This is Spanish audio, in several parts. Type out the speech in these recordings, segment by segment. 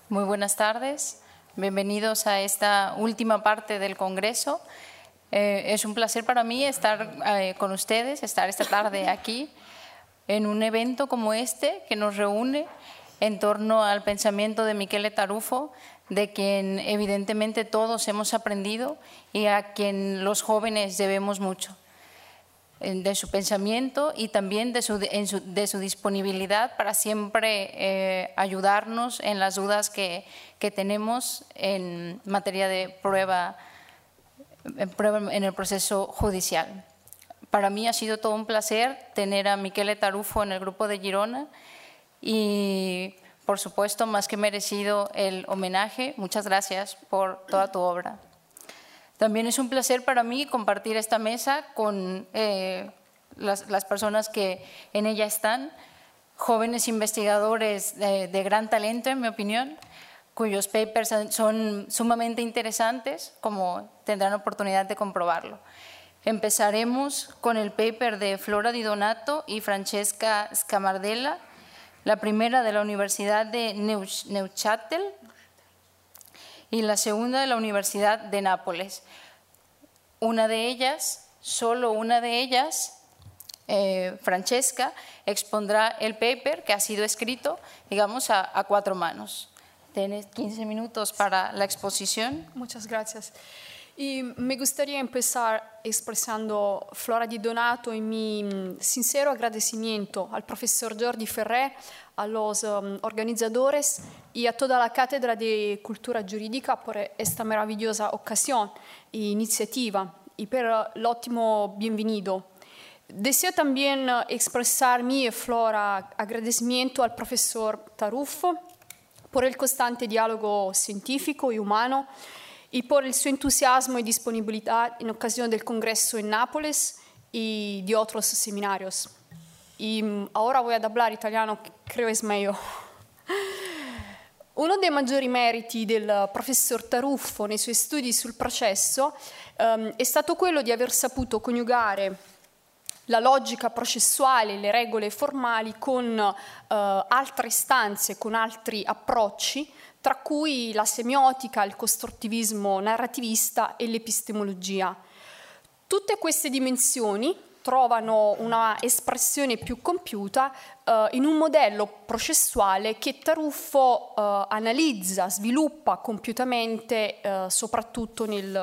Muy buenas tardes, bienvenidos a esta última parte del Congreso. Es un placer para mí estar con ustedes, estar esta tarde aquí en un evento como este que nos reúne en torno al pensamiento de Michele Tarufo, de quien evidentemente todos hemos aprendido y a quien los jóvenes debemos mucho, de su pensamiento y también de su disponibilidad para siempre ayudarnos en las dudas que tenemos en materia de prueba en el proceso judicial. Para mí ha sido todo un placer tener a Michele Tarufo en el Grupo de Girona y, por supuesto, más que merecido el homenaje. Muchas gracias por toda tu obra. También es un placer para mí compartir esta mesa con las personas que en ella están, jóvenes investigadores de gran talento, en mi opinión, cuyos papers son sumamente interesantes, como tendrán oportunidad de comprobarlo. Empezaremos con el paper de Flora Di Donato y Francesca Scamardella, la primera de la Universidad de Neuchâtel y la segunda de la Universidad de Nápoles. Una de ellas, solo una de ellas, Francesca, expondrá el paper que ha sido escrito, digamos, a cuatro manos. Tienes 15 minutos para la exposición. Muchas gracias. Y me gustaría empezar expresando Flora Di Donato y mi sincero agradecimiento al profesor Jordi Ferrer, a los organizadores y a toda la Cátedra de Cultura Jurídica por esta maravillosa ocasión e iniciativa y por el ótimo bienvenido. Deseo también expresar mi y Flora agradecimiento al profesor Tarufo por el constante diálogo científico y humano y por el su entusiasmo y disponibilidad en ocasión del Congreso en Nápoles y de otros seminarios. Y ahora voy a hablar italiano, que creo es mejor. Uno dei maggiori meriti del professor Tarufo nei suoi studi sul processo è stato quello di aver saputo coniugare la logica processuale, le regole formali con altre istanze, con altri approcci, tra cui la semiotica, il costruttivismo narrativista e l'epistemologia. Tutte queste dimensioni trovano una espressione più compiuta in un modello processuale che Tarufo analizza, sviluppa compiutamente, soprattutto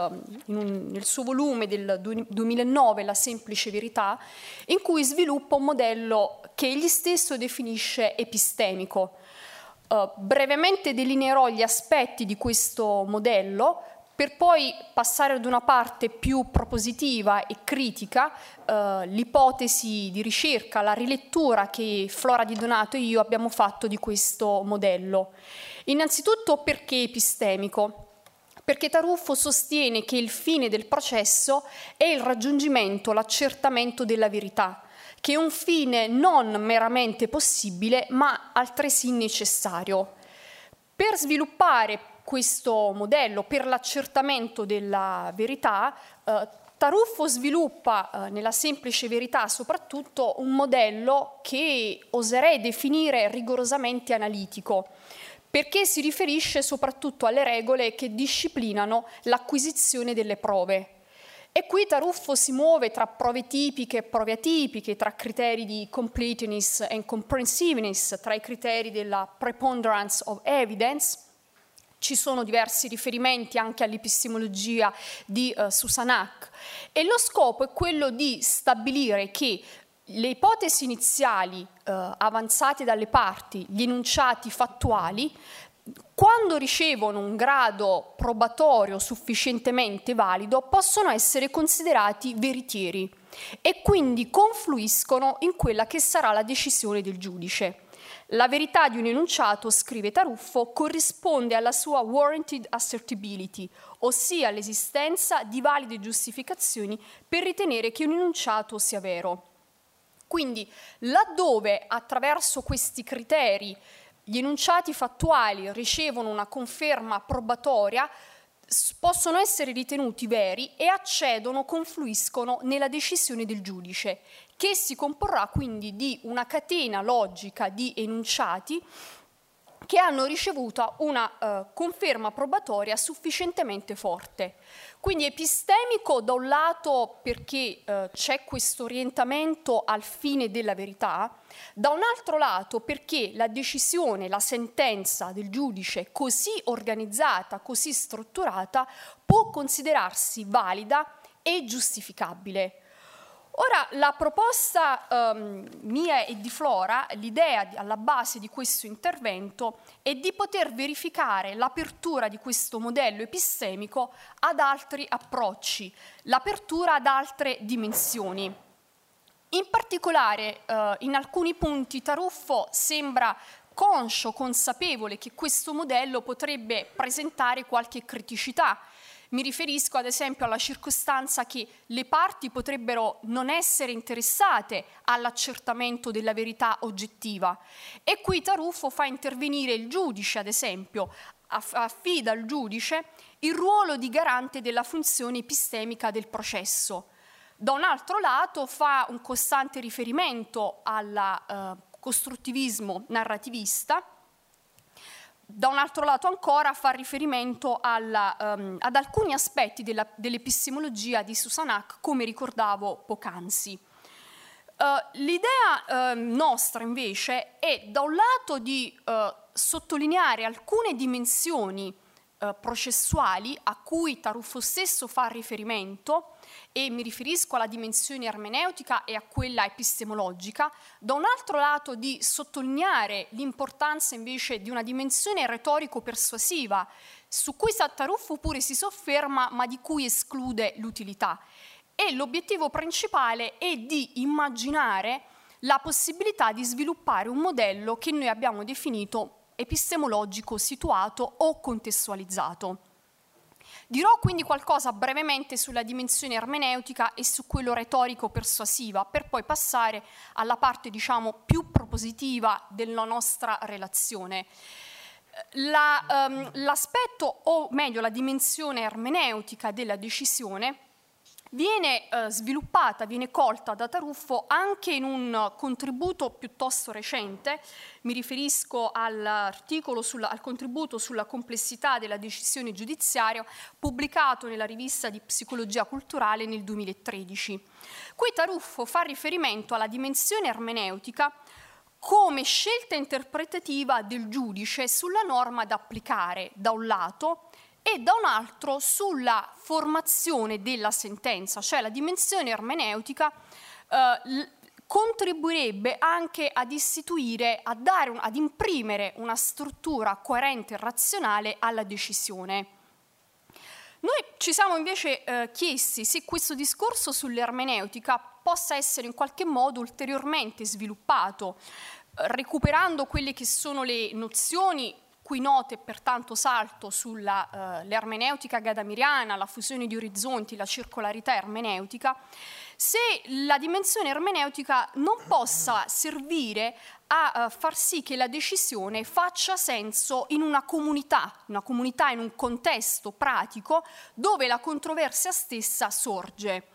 nel suo volume del 2009, La semplice verità, in cui sviluppa un modello che egli stesso definisce epistemico. Brevemente delineerò gli aspetti di questo modello, per poi passare ad una parte più propositiva e critica, l'ipotesi di ricerca, la rilettura che Flora Di Donato e io abbiamo fatto di questo modello. Innanzitutto perché epistemico? Perché Tarufo sostiene che il fine del processo è il raggiungimento, l'accertamento della verità, che è un fine non meramente possibile, ma altresì necessario. Per sviluppare questo modello, per l'accertamento della verità, Tarufo sviluppa nella semplice verità soprattutto un modello che oserei definire rigorosamente analitico, perché si riferisce soprattutto alle regole che disciplinano l'acquisizione delle prove. E qui Tarufo si muove tra prove tipiche e prove atipiche, tra criteri di completeness and comprehensiveness, tra i criteri della preponderance of evidence. Ci sono diversi riferimenti anche all'epistemologia di Susanak e lo scopo è quello di stabilire che le ipotesi iniziali avanzate dalle parti, gli enunciati fattuali, quando ricevono un grado probatorio sufficientemente valido, possono essere considerati veritieri e quindi confluiscono in quella che sarà la decisione del giudice. La verità di un enunciato, scrive Tarufo, corrisponde alla sua warranted assertibility, ossia l'esistenza di valide giustificazioni per ritenere che un enunciato sia vero. Quindi, laddove attraverso questi criteri gli enunciati fattuali ricevono una conferma probatoria, possono essere ritenuti veri e accedono, confluiscono nella decisione del giudice, che si comporrà quindi di una catena logica di enunciati che hanno ricevuto una conferma probatoria sufficientemente forte. Quindi epistemico da un lato perché c'è questo orientamento al fine della verità, da un altro lato perché la decisione, la sentenza del giudice così organizzata, così strutturata, può considerarsi valida e giustificabile. Ora, la proposta mia e di Flora, l'idea alla base di questo intervento è di poter verificare l'apertura di questo modello epistemico ad altri approcci, l'apertura ad altre dimensioni. In particolare, in alcuni punti Taruffo sembra conscio, consapevole che questo modello potrebbe presentare qualche criticità. Mi riferisco ad esempio alla circostanza che le parti potrebbero non essere interessate all'accertamento della verità oggettiva e qui Taruffo fa intervenire il giudice, ad esempio, affida al giudice il ruolo di garante della funzione epistemica del processo. Da un altro lato fa un costante riferimento al costruttivismo narrativista. Da un altro lato ancora fa riferimento ad alcuni aspetti dell'epistemologia di Susan Haack, come ricordavo poc'anzi. L'idea nostra invece è da un lato di sottolineare alcune dimensioni processuali a cui Taruffo stesso fa riferimento, e mi riferisco alla dimensione ermeneutica e a quella epistemologica, da un altro lato di sottolineare l'importanza invece di una dimensione retorico-persuasiva, su cui Taruffo pure si sofferma, ma di cui esclude l'utilità. E l'obiettivo principale è di immaginare la possibilità di sviluppare un modello che noi abbiamo definito epistemologico situato o contestualizzato. Dirò quindi qualcosa brevemente sulla dimensione ermeneutica e su quello retorico-persuasiva, per poi passare alla parte, diciamo, più propositiva della nostra relazione. L'aspetto, o meglio la dimensione ermeneutica della decisione, viene sviluppata, viene colta da Taruffo anche in un contributo piuttosto recente. Mi riferisco al contributo sulla complessità della decisione giudiziaria pubblicato nella rivista di Psicologia Culturale nel 2013. Qui Taruffo fa riferimento alla dimensione ermeneutica come scelta interpretativa del giudice sulla norma da applicare da un lato e da un altro sulla formazione della sentenza, cioè la dimensione ermeneutica contribuirebbe anche ad istituire, ad imprimere una struttura coerente e razionale alla decisione. Noi ci siamo invece chiesti se questo discorso sull'ermeneutica possa essere in qualche modo ulteriormente sviluppato, recuperando quelle che sono le nozioni cui note pertanto salto sull'ermeneutica gadameriana, la fusione di orizzonti, la circolarità ermeneutica, se la dimensione ermeneutica non possa servire a far sì che la decisione faccia senso in una comunità, in un contesto pratico dove la controversia stessa sorge.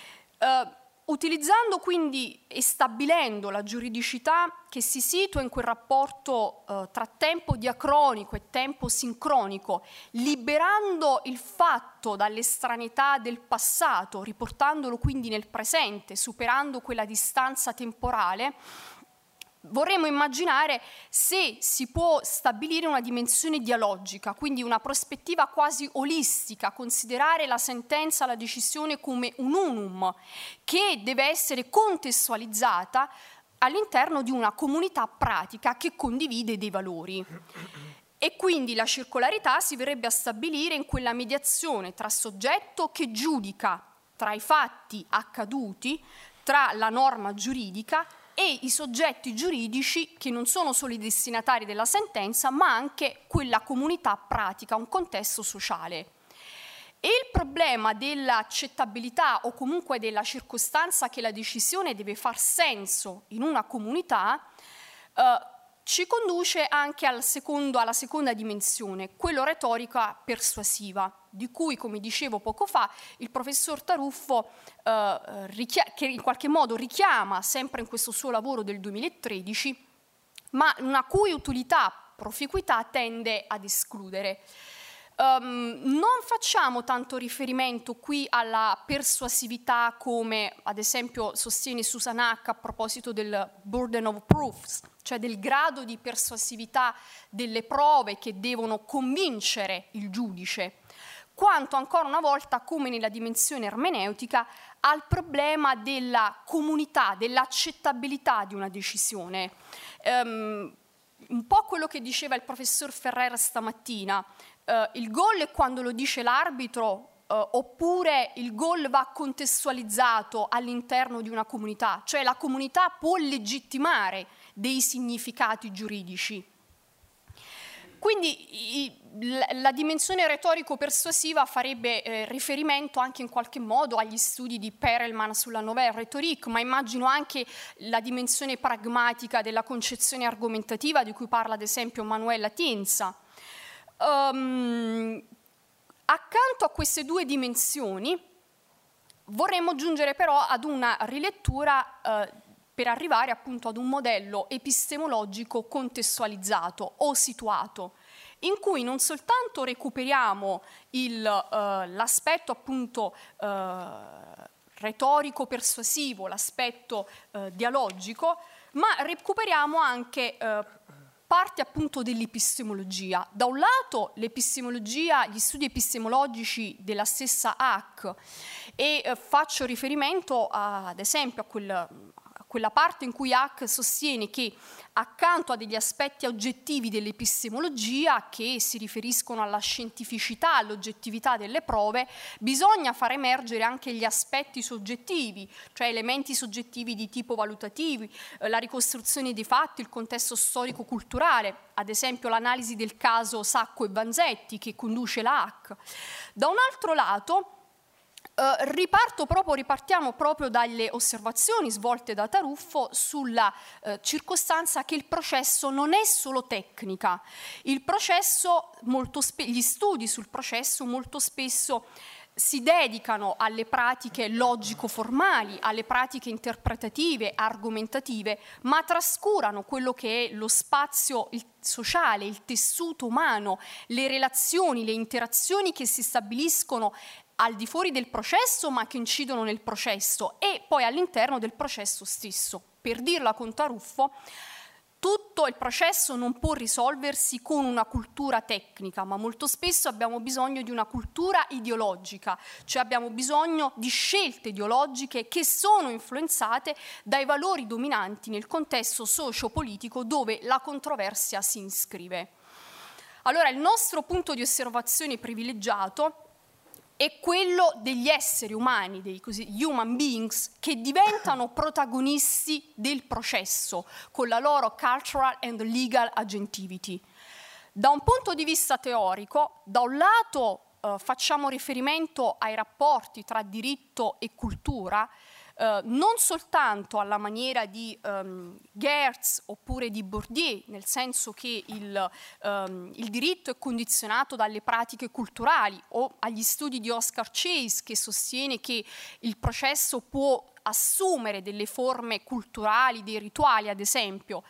Utilizzando quindi e stabilendo la giuridicità che si situa in quel rapporto tra tempo diacronico e tempo sincronico, liberando il fatto dall'estraneità del passato, riportandolo quindi nel presente, superando quella distanza temporale, vorremmo immaginare se si può stabilire una dimensione dialogica, quindi una prospettiva quasi olistica, considerare la sentenza, la decisione come un unum che deve essere contestualizzata all'interno di una comunità pratica che condivide dei valori. E quindi la circolarità si verrebbe a stabilire in quella mediazione tra soggetto che giudica tra i fatti accaduti, tra la norma giuridica e i soggetti giuridici che non sono solo i destinatari della sentenza, ma anche quella comunità pratica, un contesto sociale. E il problema dell'accettabilità o comunque della circostanza che la decisione deve far senso in una comunità ci conduce anche alla seconda dimensione, quello retorica persuasiva, di cui, come dicevo poco fa, il professor Taruffo, che in qualche modo richiama sempre in questo suo lavoro del 2013, ma una cui utilità proficuità tende ad escludere. Non facciamo tanto riferimento qui alla persuasività come ad esempio sostiene Susan Haack a proposito del burden of proofs, cioè del grado di persuasività delle prove che devono convincere il giudice, quanto ancora una volta, come nella dimensione ermeneutica, al problema della comunità, dell'accettabilità di una decisione. Un po' quello che diceva il professor Ferrer stamattina. Il gol è quando lo dice l'arbitro, oppure il gol va contestualizzato all'interno di una comunità, cioè la comunità può legittimare dei significati giuridici. Quindi la dimensione retorico-persuasiva farebbe riferimento anche in qualche modo agli studi di Perelman sulla nouvelle rhétorique, ma immagino anche la dimensione pragmatica della concezione argomentativa di cui parla ad esempio Manuela Tienza. Accanto a queste due dimensioni vorremmo giungere però ad una rilettura per arrivare appunto ad un modello epistemologico contestualizzato o situato, in cui non soltanto recuperiamo l'aspetto appunto retorico-persuasivo, l'aspetto dialogico, ma recuperiamo anche parte appunto dell'epistemologia. Da un lato l'epistemologia, gli studi epistemologici della stessa Haack, e faccio riferimento ad esempio a quella parte in cui Haack sostiene che accanto a degli aspetti oggettivi dell'epistemologia che si riferiscono alla scientificità, all'oggettività delle prove, bisogna far emergere anche gli aspetti soggettivi, cioè elementi soggettivi di tipo valutativi, la ricostruzione dei fatti, il contesto storico-culturale, ad esempio l'analisi del caso Sacco e Vanzetti che conduce la Haack. Da un altro lato, ripartiamo proprio dalle osservazioni svolte da Taruffo sulla circostanza che il processo non è solo tecnica. Il processo, gli studi sul processo molto spesso si dedicano alle pratiche logico-formali, alle pratiche interpretative, argomentative, ma trascurano quello che è lo spazio sociale, il tessuto umano, le relazioni, le interazioni che si stabiliscono al di fuori del processo ma che incidono nel processo e poi all'interno del processo stesso. Per dirla con Taruffo, tutto il processo non può risolversi con una cultura tecnica, ma molto spesso abbiamo bisogno di una cultura ideologica, cioè abbiamo bisogno di scelte ideologiche che sono influenzate dai valori dominanti nel contesto socio-politico dove la controversia si iscrive. Allora, il nostro punto di osservazione privilegiato è quello degli esseri umani, dei human beings, che diventano protagonisti del processo con la loro cultural and legal agentivity. Da un punto di vista teorico, da un lato facciamo riferimento ai rapporti tra diritto e cultura, non soltanto alla maniera di Geertz oppure di Bourdieu, nel senso che il diritto è condizionato dalle pratiche culturali, o agli studi di Oscar Chase che sostiene che il processo può assumere delle forme culturali, dei rituali ad esempio,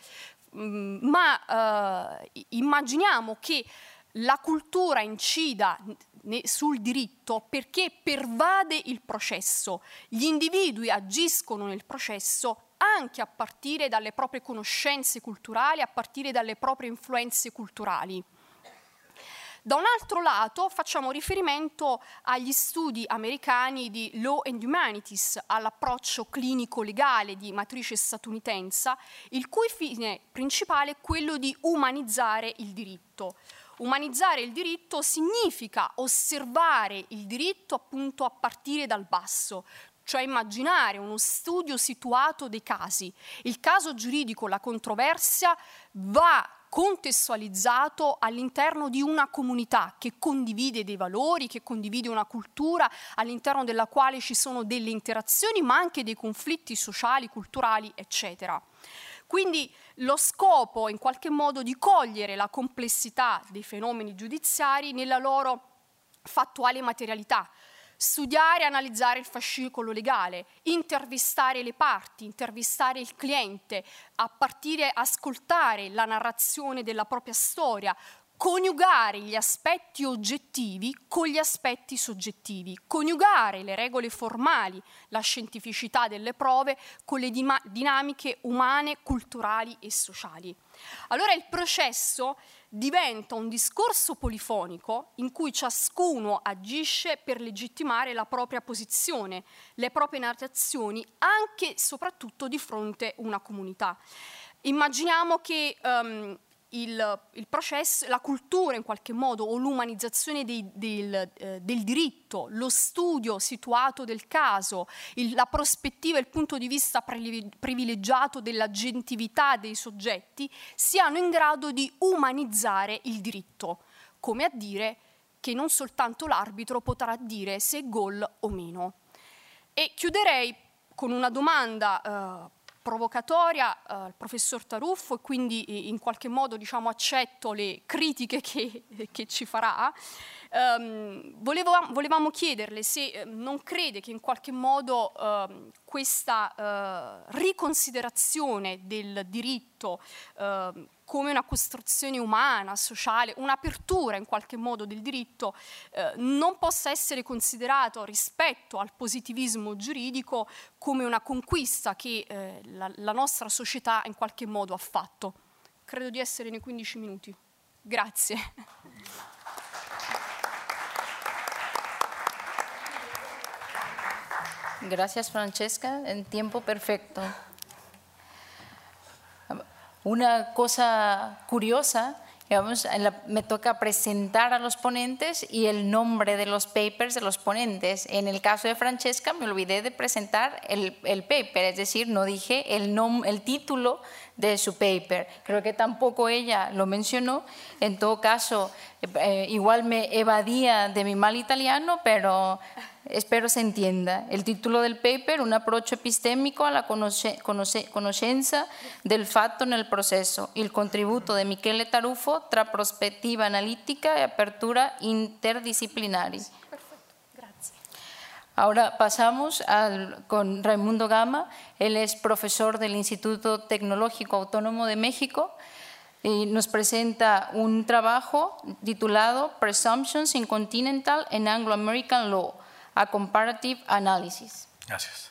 ma immaginiamo che la cultura incida sul diritto perché pervade il processo. Gli individui agiscono nel processo anche a partire dalle proprie conoscenze culturali, a partire dalle proprie influenze culturali. Da un altro lato facciamo riferimento agli studi americani di Law and Humanities, all'approccio clinico-legale di matrice statunitense, il cui fine principale è quello di umanizzare il diritto. Umanizzare il diritto significa osservare il diritto appunto a partire dal basso, cioè immaginare uno studio situato dei casi. Il caso giuridico, la controversia, va contestualizzato all'interno di una comunità che condivide dei valori, che condivide una cultura, all'interno della quale ci sono delle interazioni, ma anche dei conflitti sociali, culturali, eccetera. Quindi lo scopo in qualche modo di cogliere la complessità dei fenomeni giudiziari nella loro fattuale materialità. studiare e analizzare il fascicolo legale, intervistare le parti, intervistare il cliente, a partire ascoltare la narrazione della propria storia, coniugare gli aspetti oggettivi con gli aspetti soggettivi, coniugare le regole formali, la scientificità delle prove con le dinamiche umane, culturali e sociali. Allora il processo diventa un discorso polifonico in cui ciascuno agisce per legittimare la propria posizione, le proprie narrazioni, anche e soprattutto di fronte a una comunità. Immaginiamo che il processo, la cultura in qualche modo, o l'umanizzazione del diritto, lo studio situato del caso, la prospettiva e il punto di vista privilegiato della gentività dei soggetti siano in grado di umanizzare il diritto, come a dire che non soltanto l'arbitro potrà dire se è gol o meno. E chiuderei con una domanda provocatoria al professor Taruffo, e quindi in qualche modo accetto le critiche che ci farà. Volevamo chiederle se non crede che in qualche modo questa riconsiderazione del diritto come una costruzione umana, sociale, un'apertura in qualche modo del diritto non possa essere considerato rispetto al positivismo giuridico come una conquista che la nostra società in qualche modo ha fatto. Credo di essere nei 15 minuti. Grazie. Gracias, Francesca, en tiempo perfecto. Una cosa curiosa, digamos, me toca presentar a los ponentes y el nombre de los papers de los ponentes. En el caso de Francesca me olvidé de presentar el paper, es decir, no dije el título de su paper. Creo que tampoco ella lo mencionó. En todo caso, igual me evadía de mi mal italiano, pero espero se entienda. El título del paper, un approccio epistemico alla conoscenza del fatto nel processo, il contributo di Michele Tarufo tra prospettiva analitica e apertura interdisciplinari. Perfecto, gracias. Ahora pasamos con Raimundo Gama. Él es profesor del Instituto Tecnológico Autónomo de México y nos presenta un trabajo titulado Presumptions in Continental and Anglo-American Law, a Comparative Analysis. Gracias.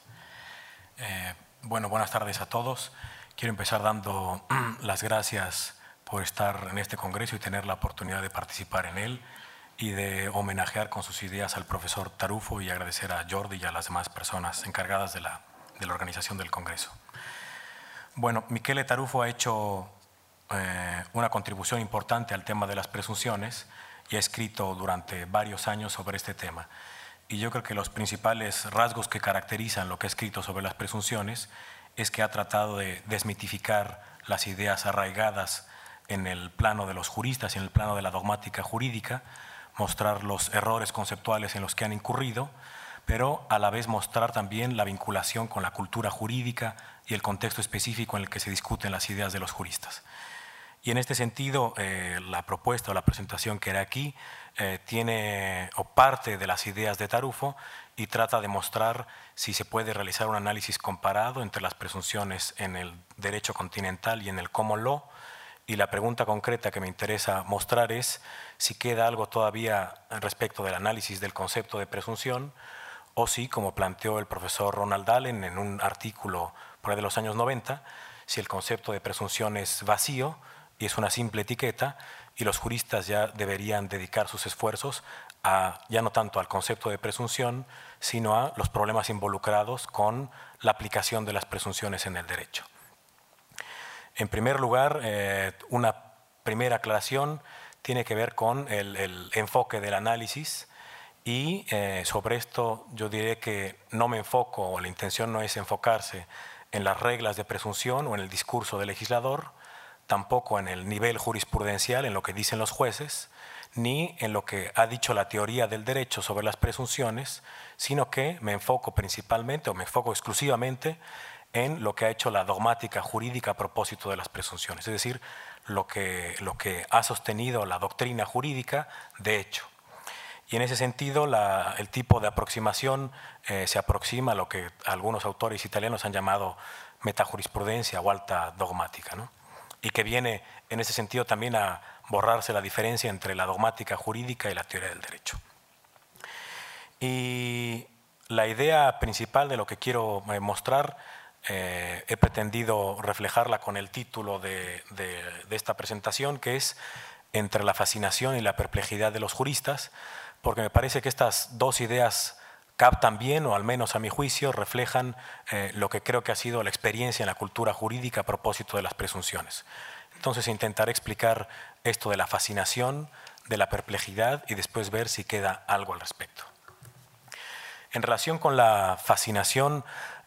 Bueno, buenas tardes a todos. Quiero empezar dando las gracias por estar en este congreso y tener la oportunidad de participar en él y de homenajear con sus ideas al profesor Tarufo y agradecer a Jordi y a las demás personas encargadas de la organización del congreso. Bueno, Michele Tarufo ha hecho una contribución importante al tema de las presunciones y ha escrito durante varios años sobre este tema. Y yo creo que los principales rasgos que caracterizan lo que ha escrito sobre las presunciones es que ha tratado de desmitificar las ideas arraigadas en el plano de los juristas y en el plano de la dogmática jurídica, mostrar los errores conceptuales en los que han incurrido, pero a la vez mostrar también la vinculación con la cultura jurídica y el contexto específico en el que se discuten las ideas de los juristas. Y en este sentido, la propuesta o la presentación que haré aquí tiene o parte de las ideas de Tarufo y trata de mostrar si se puede realizar un análisis comparado entre las presunciones en el derecho continental y en el common law. Y la pregunta concreta que me interesa mostrar es si queda algo todavía respecto del análisis del concepto de presunción o si, como planteó el profesor Ronald Allen en un artículo por ahí de los años 90, si el concepto de presunción es vacío y es una simple etiqueta y los juristas ya deberían dedicar sus esfuerzos ya no tanto al concepto de presunción, sino a los problemas involucrados con la aplicación de las presunciones en el derecho. En primer lugar, una primera aclaración tiene que ver con el enfoque del análisis y sobre esto yo diré que no me enfoco, o la intención no es enfocarse en las reglas de presunción o en el discurso del legislador, tampoco en el nivel jurisprudencial, en lo que dicen los jueces, ni en lo que ha dicho la teoría del derecho sobre las presunciones, sino que me enfoco principalmente o me enfoco exclusivamente en lo que ha hecho la dogmática jurídica a propósito de las presunciones, es decir, lo que ha sostenido la doctrina jurídica de hecho. Y en ese sentido, el tipo de aproximación se aproxima a lo que algunos autores italianos han llamado metajurisprudencia o alta dogmática, ¿no? Y que viene en ese sentido también a borrarse la diferencia entre la dogmática jurídica y la teoría del derecho. Y la idea principal de lo que quiero mostrar, he pretendido reflejarla con el título de esta presentación, que es Entre la fascinación y la perplejidad de los juristas, porque me parece que estas dos ideas captan bien, o al menos a mi juicio, reflejan lo que creo que ha sido la experiencia en la cultura jurídica a propósito de las presunciones. Entonces intentaré explicar esto de la fascinación, de la perplejidad y después ver si queda algo al respecto. En relación con la fascinación,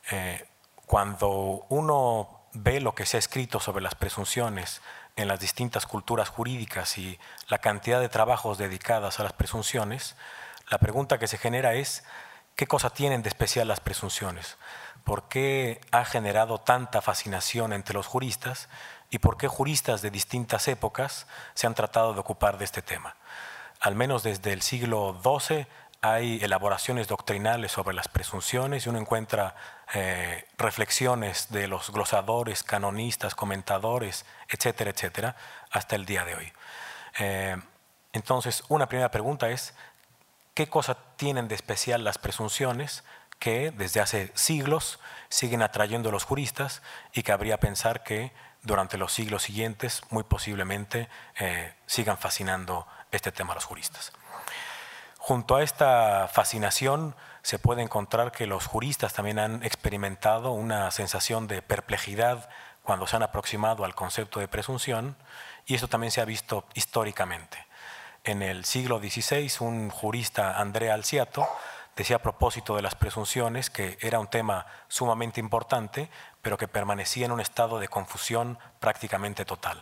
cuando uno ve lo que se ha escrito sobre las presunciones en las distintas culturas jurídicas y la cantidad de trabajos dedicados a las presunciones, la pregunta que se genera es ¿qué cosa tienen de especial las presunciones? ¿Por qué ha generado tanta fascinación entre los juristas y por qué juristas de distintas épocas se han tratado de ocupar de este tema? Al menos desde el siglo XII hay elaboraciones doctrinales sobre las presunciones y uno encuentra reflexiones de los glosadores, canonistas, comentadores, etcétera, etcétera, hasta el día de hoy. Entonces, una primera pregunta es ¿qué cosa tienen de especial las presunciones que desde hace siglos siguen atrayendo a los juristas y cabría pensar que durante los siglos siguientes muy posiblemente sigan fascinando este tema a los juristas? Junto a esta fascinación se puede encontrar que los juristas también han experimentado una sensación de perplejidad cuando se han aproximado al concepto de presunción, y esto también se ha visto históricamente. En el siglo XVI, un jurista, Andrea Alciato, decía a propósito de las presunciones que era un tema sumamente importante, pero que permanecía en un estado de confusión prácticamente total.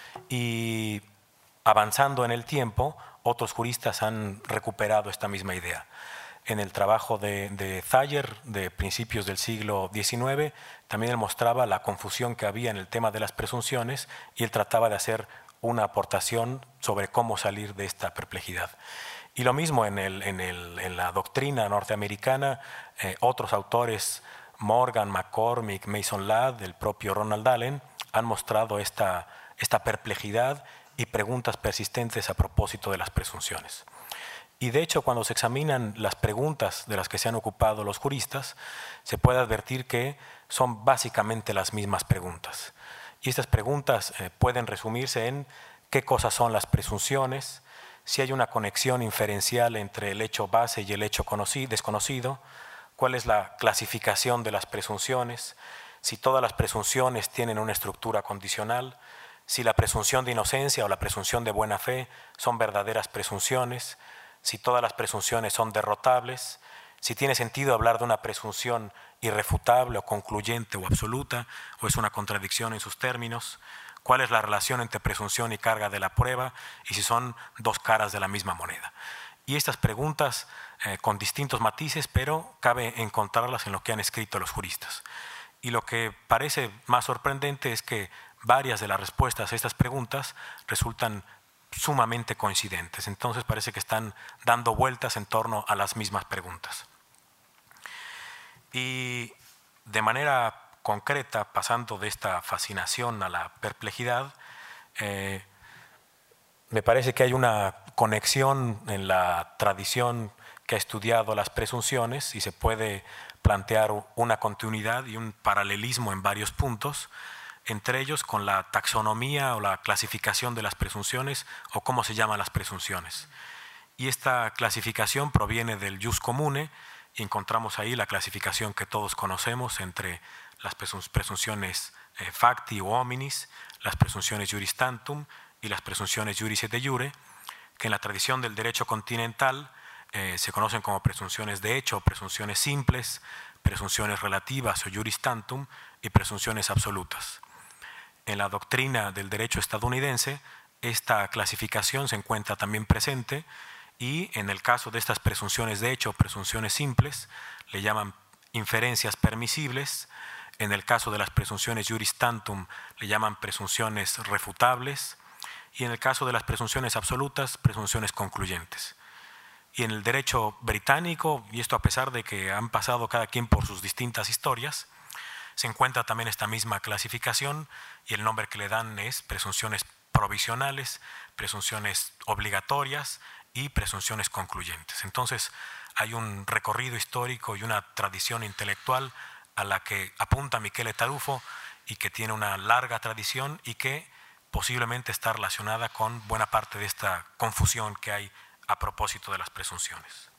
Y avanzando en el tiempo, otros juristas han recuperado esta misma idea. En el trabajo de Thayer, de principios del siglo XIX, también él mostraba la confusión que había en el tema de las presunciones y él trataba de hacer una aportación sobre cómo salir de esta perplejidad. Y lo mismo en la doctrina norteamericana, otros autores, Morgan, McCormick, Mason Ladd, el propio Ronald Allen, han mostrado esta perplejidad y preguntas persistentes a propósito de las presunciones. Y de hecho, cuando se examinan las preguntas de las que se han ocupado los juristas, se puede advertir que son básicamente las mismas preguntas. Y estas preguntas pueden resumirse en qué cosas son las presunciones, si hay una conexión inferencial entre el hecho base y el hecho desconocido, cuál es la clasificación de las presunciones, si todas las presunciones tienen una estructura condicional, si la presunción de inocencia o la presunción de buena fe son verdaderas presunciones, si todas las presunciones son derrotables, si tiene sentido hablar de una presunción irrefutable o concluyente o absoluta, o es una contradicción en sus términos, cuál es la relación entre presunción y carga de la prueba y si son dos caras de la misma moneda. Y estas preguntas con distintos matices, pero cabe encontrarlas en lo que han escrito los juristas. Y lo que parece más sorprendente es que varias de las respuestas a estas preguntas resultan sumamente coincidentes. Entonces parece que están dando vueltas en torno a las mismas preguntas. Y de manera concreta, pasando de esta fascinación a la perplejidad, me parece que hay una conexión en la tradición que ha estudiado las presunciones y se puede plantear una continuidad y un paralelismo en varios puntos, entre ellos con la taxonomía o la clasificación de las presunciones o cómo se llaman las presunciones. Y esta clasificación proviene del jus commune y encontramos ahí la clasificación que todos conocemos entre las presunciones facti o hominis, las presunciones juris tantum y las presunciones juris et de jure, que en la tradición del derecho continental se conocen como presunciones de hecho, presunciones simples, presunciones relativas o juris tantum y presunciones absolutas. En la doctrina del derecho estadounidense, esta clasificación se encuentra también presente y en el caso de estas presunciones de hecho, presunciones simples, le llaman inferencias permisibles. En el caso de las presunciones juris tantum, le llaman presunciones refutables. Y en el caso de las presunciones absolutas, presunciones concluyentes. Y en el derecho británico, y esto a pesar de que han pasado cada quien por sus distintas historias, se encuentra también esta misma clasificación y el nombre que le dan es presunciones provisionales, presunciones obligatorias y presunciones concluyentes. Entonces hay un recorrido histórico y una tradición intelectual a la que apunta Michele Tarufo y que tiene una larga tradición y que posiblemente está relacionada con buena parte de esta confusión que hay a propósito de las presunciones.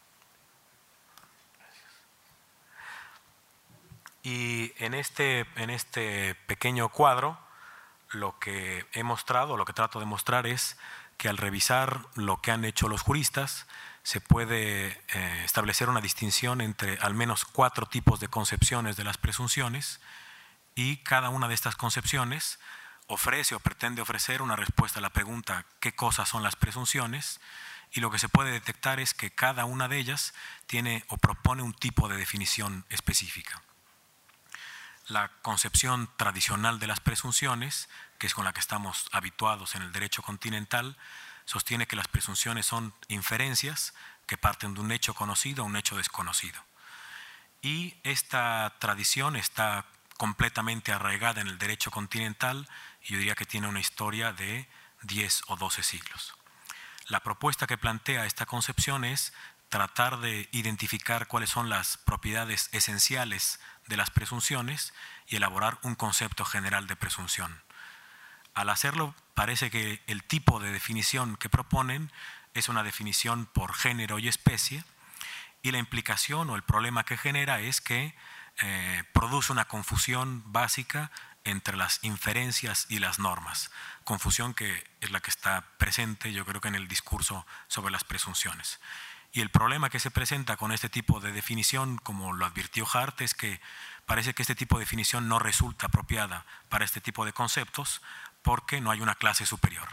Y en este pequeño cuadro lo que he mostrado, lo que trato de mostrar es que al revisar lo que han hecho los juristas se puede establecer una distinción entre al menos 4 tipos de concepciones de las presunciones y cada una de estas concepciones ofrece o pretende ofrecer una respuesta a la pregunta ¿qué cosas son las presunciones? Y lo que se puede detectar es que cada una de ellas tiene o propone un tipo de definición específica. La concepción tradicional de las presunciones, que es con la que estamos habituados en el derecho continental, sostiene que las presunciones son inferencias que parten de un hecho conocido a un hecho desconocido. Y esta tradición está completamente arraigada en el derecho continental y yo diría que tiene una historia de 10 o 12 siglos. La propuesta que plantea esta concepción es tratar de identificar cuáles son las propiedades esenciales de las presunciones y elaborar un concepto general de presunción. Al hacerlo, parece que el tipo de definición que proponen es una definición por género y especie, y la implicación o el problema que genera es que produce una confusión básica entre las inferencias y las normas, confusión que es la que está presente yo creo que en el discurso sobre las presunciones. Y el problema que se presenta con este tipo de definición, como lo advirtió Hart, es que parece que este tipo de definición no resulta apropiada para este tipo de conceptos porque no hay una clase superior.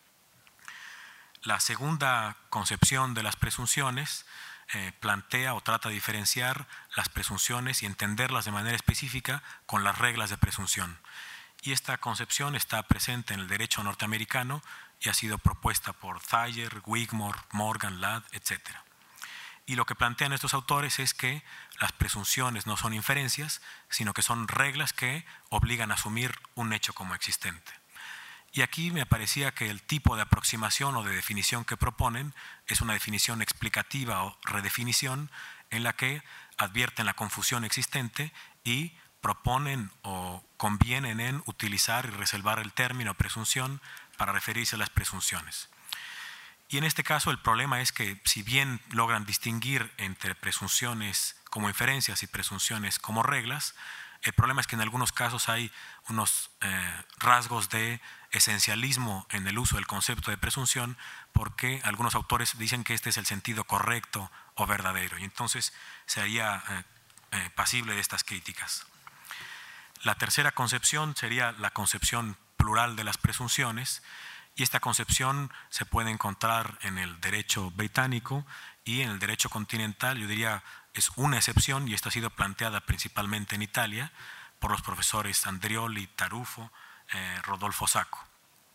La segunda concepción de las presunciones plantea o trata de diferenciar las presunciones y entenderlas de manera específica con las reglas de presunción. Y esta concepción está presente en el derecho norteamericano y ha sido propuesta por Thayer, Wigmore, Morgan, Ladd, etc. Y lo que plantean estos autores es que las presunciones no son inferencias, sino que son reglas que obligan a asumir un hecho como existente. Y aquí me parecía que el tipo de aproximación o de definición que proponen es una definición explicativa o redefinición en la que advierten la confusión existente y proponen o convienen en utilizar y reservar el término presunción para referirse a las presunciones. Y en este caso el problema es que si bien logran distinguir entre presunciones como inferencias y presunciones como reglas, el problema es que en algunos casos hay unos rasgos de esencialismo en el uso del concepto de presunción porque algunos autores dicen que este es el sentido correcto o verdadero y entonces se haría pasible de estas críticas. La tercera concepción sería la concepción plural de las presunciones y esta concepción se puede encontrar en el derecho británico y en el derecho continental, yo diría es una excepción y esta ha sido planteada principalmente en Italia por los profesores Andrioli, Tarufo, Rodolfo Sacco.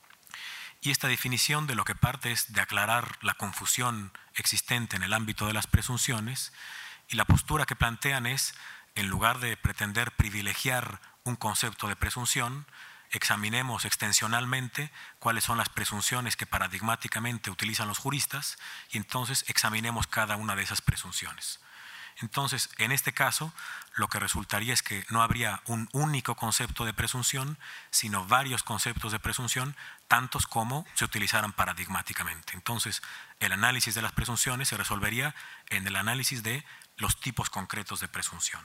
Y esta definición de lo que parte es de aclarar la confusión existente en el ámbito de las presunciones y la postura que plantean es, en lugar de pretender privilegiar un concepto de presunción, examinemos extensionalmente cuáles son las presunciones que paradigmáticamente utilizan los juristas y entonces examinemos cada una de esas presunciones. Entonces, en este caso, lo que resultaría es que no habría un único concepto de presunción, sino varios conceptos de presunción, tantos como se utilizaran paradigmáticamente. Entonces, el análisis de las presunciones se resolvería en el análisis de los tipos concretos de presunción.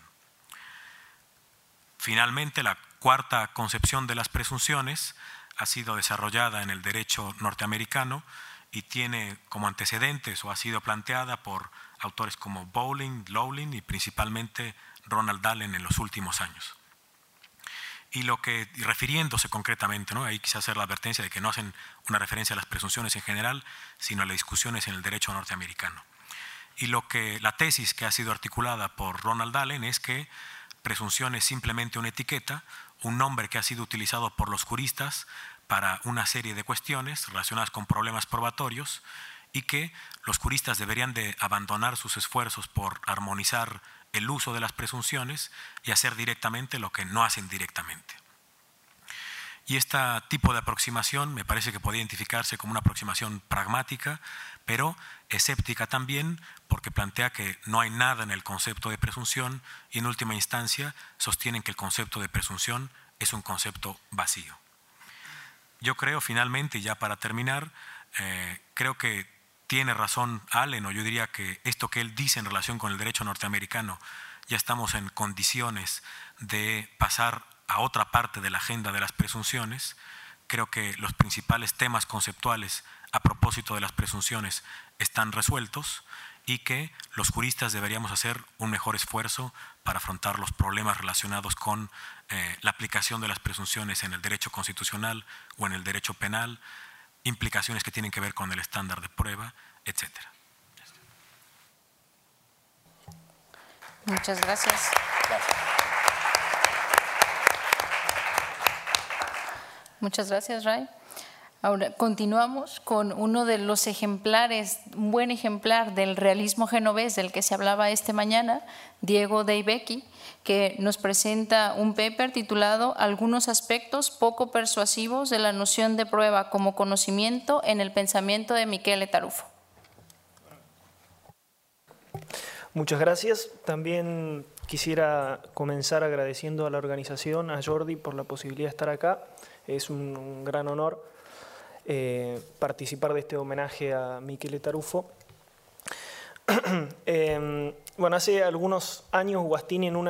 Finalmente, la cuarta concepción de las presunciones ha sido desarrollada en el derecho norteamericano y tiene como antecedentes o ha sido planteada por autores como Bowling, Lowling y principalmente Ronald Allen en los últimos años. Y refiriéndose concretamente, ¿no? Ahí quise hacer la advertencia de que no hacen una referencia a las presunciones en general, sino a las discusiones en el derecho norteamericano. Y la tesis que ha sido articulada por Ronald Allen es que presunción es simplemente una etiqueta, un nombre que ha sido utilizado por los juristas para una serie de cuestiones relacionadas con problemas probatorios y que los juristas deberían de abandonar sus esfuerzos por armonizar el uso de las presunciones y hacer directamente lo que no hacen directamente. Y este tipo de aproximación me parece que puede identificarse como una aproximación pragmática, pero escéptica también, porque plantea que no hay nada en el concepto de presunción y en última instancia sostienen que el concepto de presunción es un concepto vacío. Yo creo finalmente, y ya para terminar, creo que tiene razón Allen, o yo diría que esto que él dice en relación con el derecho norteamericano, ya estamos en condiciones de pasar a otra parte de la agenda de las presunciones. Creo que los principales temas conceptuales a propósito de las presunciones están resueltos y que los juristas deberíamos hacer un mejor esfuerzo para afrontar los problemas relacionados con la aplicación de las presunciones en el derecho constitucional o en el derecho penal, implicaciones que tienen que ver con el estándar de prueba, etc. Muchas gracias. Muchas gracias, Ray. Ahora continuamos con uno de los ejemplares, un buen ejemplar del realismo genovés del que se hablaba esta mañana, Diego Deibecki, que nos presenta un paper titulado Algunos aspectos poco persuasivos de la noción de prueba como conocimiento en el pensamiento de Michele Tarufo. Muchas gracias. También quisiera comenzar agradeciendo a la organización, a Jordi, por la posibilidad de estar acá. Es un gran honor participar de este homenaje a Michele Tarufo. Bueno, hace algunos años Guastini en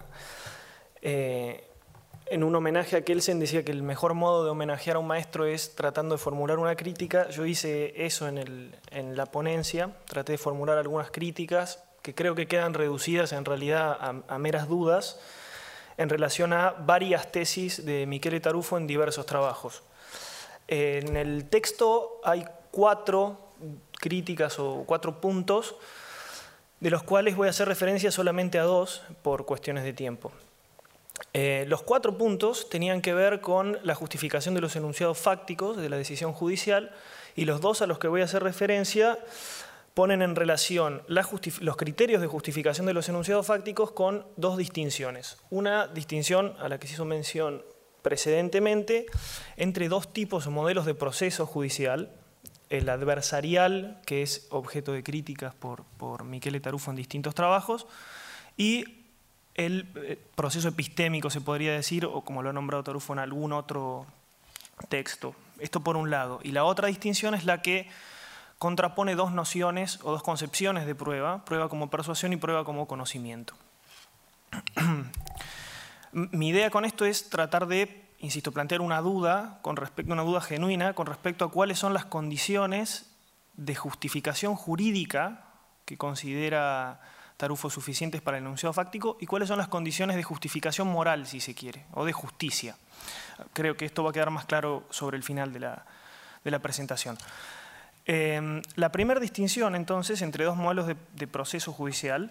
un homenaje a Kelsen decía que el mejor modo de homenajear a un maestro es tratando de formular una crítica. Yo hice eso en la ponencia, traté de formular algunas críticas que creo que quedan reducidas en realidad a meras dudas en relación a varias tesis de Michele Tarufo en diversos trabajos. En el texto hay 4 críticas o 4 puntos, de los cuales voy a hacer referencia solamente a 2 por cuestiones de tiempo. Los 4 puntos tenían que ver con la justificación de los enunciados fácticos de la decisión judicial, y los 2 a los que voy a hacer referencia ponen en relación los criterios de justificación de los enunciados fácticos con 2 distinciones. Una distinción a la que se hizo mención precedentemente entre 2 tipos o modelos de proceso judicial: el adversarial, que es objeto de críticas por Michele Tarufo en distintos trabajos, y el proceso epistémico, se podría decir, o como lo ha nombrado Tarufo en algún otro texto. Esto por un lado. Y la otra distinción es la que contrapone 2 nociones o 2 concepciones de prueba: prueba como persuasión y prueba como conocimiento. Mi idea con esto es tratar de, insisto, plantear una duda genuina con respecto a cuáles son las condiciones de justificación jurídica que considera Tarufo suficientes para el enunciado fáctico y cuáles son las condiciones de justificación moral, si se quiere, o de justicia. Creo que esto va a quedar más claro sobre el final de la presentación. La primera distinción, entonces, entre 2 modelos de proceso judicial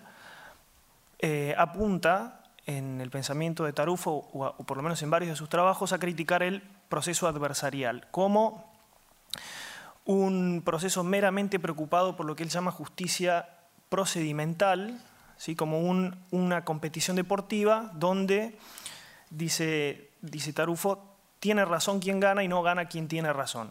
apunta en el pensamiento de Tarufo, o por lo menos en varios de sus trabajos, a criticar el proceso adversarial como un proceso meramente preocupado por lo que él llama justicia procedimental, ¿sí? Como una competición deportiva donde, dice Tarufo, tiene razón quien gana y no gana quien tiene razón.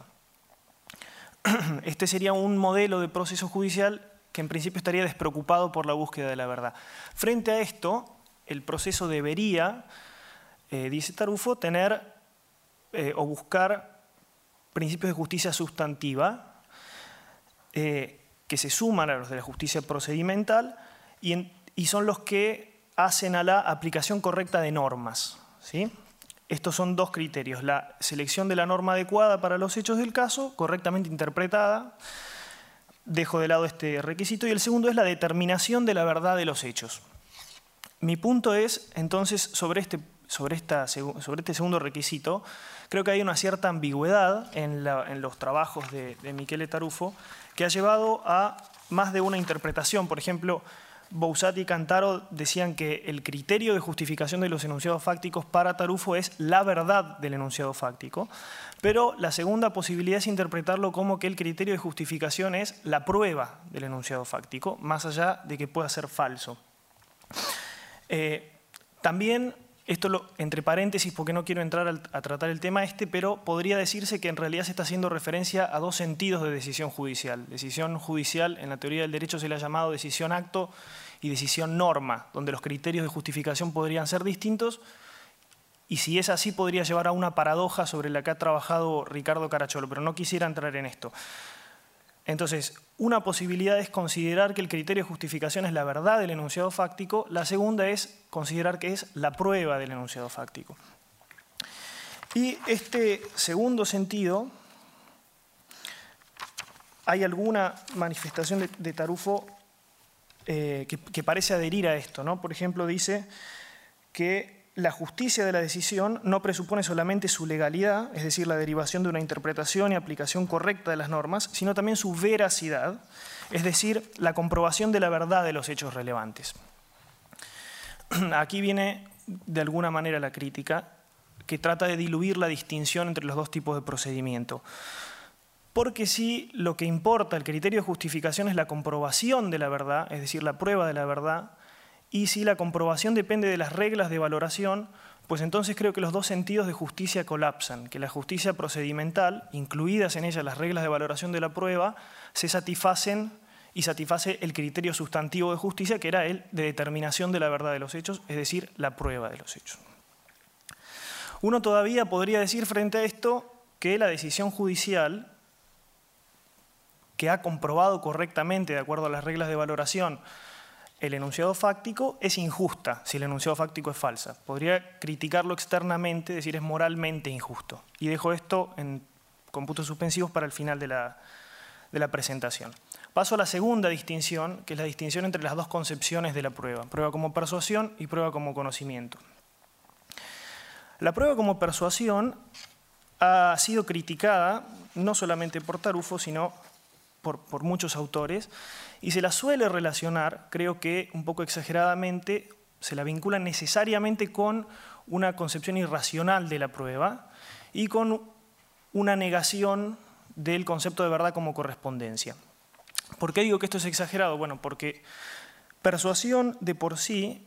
Este sería un modelo de proceso judicial que en principio estaría despreocupado por la búsqueda de la verdad. Frente a esto, el proceso debería, dice Tarufo, tener o buscar principios de justicia sustantiva que se suman a los de la justicia procedimental y son los que hacen a la aplicación correcta de normas, ¿sí? Estos son 2 criterios: la selección de la norma adecuada para los hechos del caso, correctamente interpretada, dejo de lado este requisito, y el segundo es la determinación de la verdad de los hechos. Mi punto es, entonces, sobre este segundo requisito, creo que hay una cierta ambigüedad en los trabajos de Michele Tarufo que ha llevado a más de una interpretación. Por ejemplo, Bouzat y Cantaro decían que el criterio de justificación de los enunciados fácticos para Tarufo es la verdad del enunciado fáctico, pero la segunda posibilidad es interpretarlo como que el criterio de justificación es la prueba del enunciado fáctico, más allá de que pueda ser falso. También, esto entre paréntesis porque no quiero entrar a tratar el tema pero podría decirse que en realidad se está haciendo referencia a dos sentidos de decisión judicial. Decisión judicial en la teoría del derecho se le ha llamado decisión acto y decisión norma, donde los criterios de justificación podrían ser distintos, y si es así podría llevar a una paradoja sobre la que ha trabajado Ricardo Caracciolo, pero no quisiera entrar en esto. Entonces, una posibilidad es considerar que el criterio de justificación es la verdad del enunciado fáctico, la segunda es considerar que es la prueba del enunciado fáctico. Y este segundo sentido, hay alguna manifestación de Tarufo que parece adherir a esto, ¿no? Por ejemplo, dice que la justicia de la decisión no presupone solamente su legalidad, es decir, la derivación de una interpretación y aplicación correcta de las normas, sino también su veracidad, es decir, la comprobación de la verdad de los hechos relevantes. Aquí viene de alguna manera la crítica, que trata de diluir la distinción entre los dos tipos de procedimiento. Porque si lo que importa, el criterio de justificación, es la comprobación de la verdad, es decir, la prueba de la verdad, y si la comprobación depende de las reglas de valoración, pues entonces creo que los dos sentidos de justicia colapsan, que la justicia procedimental, incluidas en ella las reglas de valoración de la prueba, se satisfacen y satisface el criterio sustantivo de justicia, que era el de determinación de la verdad de los hechos, es decir, la prueba de los hechos. Uno todavía podría decir frente a esto que la decisión judicial, que ha comprobado correctamente, de acuerdo a las reglas de valoración, el enunciado fáctico, es injusta si el enunciado fáctico es falsa. Podría criticarlo externamente, decir es moralmente injusto. Y dejo esto con puntos suspensivos para el final de la presentación. Paso a la segunda distinción, que es la distinción entre las dos concepciones de la prueba. Prueba como persuasión y prueba como conocimiento. La prueba como persuasión ha sido criticada no solamente por Tarufo, sino por muchos autores, y se la suele relacionar, creo que un poco exageradamente, se la vincula necesariamente con una concepción irracional de la prueba y con una negación del concepto de verdad como correspondencia. ¿Por qué digo que esto es exagerado? Bueno, porque persuasión de por sí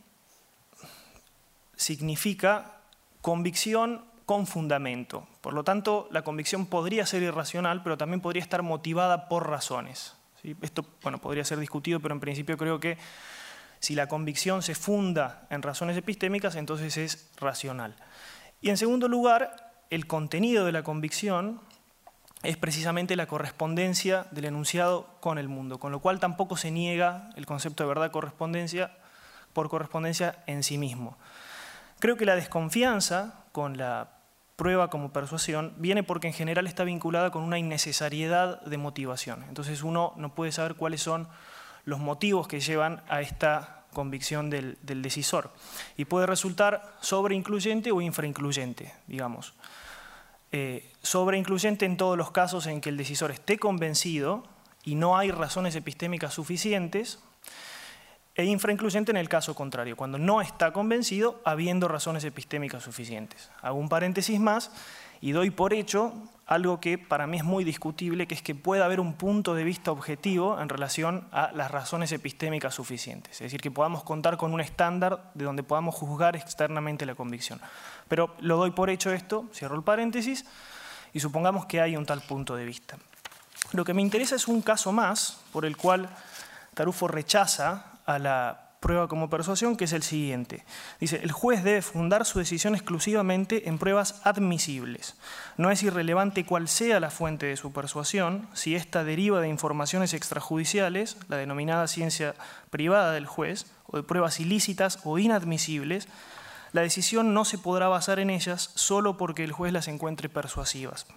significa convicción con fundamento. Por lo tanto, la convicción podría ser irracional, pero también podría estar motivada por razones. ¿Sí? Esto, bueno, podría ser discutido, pero en principio creo que si la convicción se funda en razones epistémicas, entonces es racional. Y en segundo lugar, el contenido de la convicción es precisamente la correspondencia del enunciado con el mundo, con lo cual tampoco se niega el concepto de verdad por correspondencia en sí mismo. Creo que la desconfianza con la prueba como persuasión viene porque en general está vinculada con una innecesariedad de motivación. Entonces uno no puede saber cuáles son los motivos que llevan a esta convicción del decisor. Y puede resultar sobreincluyente o infraincluyente, digamos. Sobreincluyente en todos los casos en que el decisor esté convencido y no hay razones epistémicas suficientes, e infraincluyente en el caso contrario, cuando no está convencido habiendo razones epistémicas suficientes. Hago un paréntesis más y doy por hecho algo que para mí es muy discutible, que es que pueda haber un punto de vista objetivo en relación a las razones epistémicas suficientes. Es decir, que podamos contar con un estándar de donde podamos juzgar externamente la convicción. Pero lo doy por hecho esto, cierro el paréntesis, y supongamos que hay un tal punto de vista. Lo que me interesa es un caso más por el cual Tarufo rechaza a la prueba como persuasión, que es el siguiente. Dice, el juez debe fundar su decisión exclusivamente en pruebas admisibles. No es irrelevante cuál sea la fuente de su persuasión, si ésta deriva de informaciones extrajudiciales, la denominada ciencia privada del juez, o de pruebas ilícitas o inadmisibles, la decisión no se podrá basar en ellas solo porque el juez las encuentre persuasivas.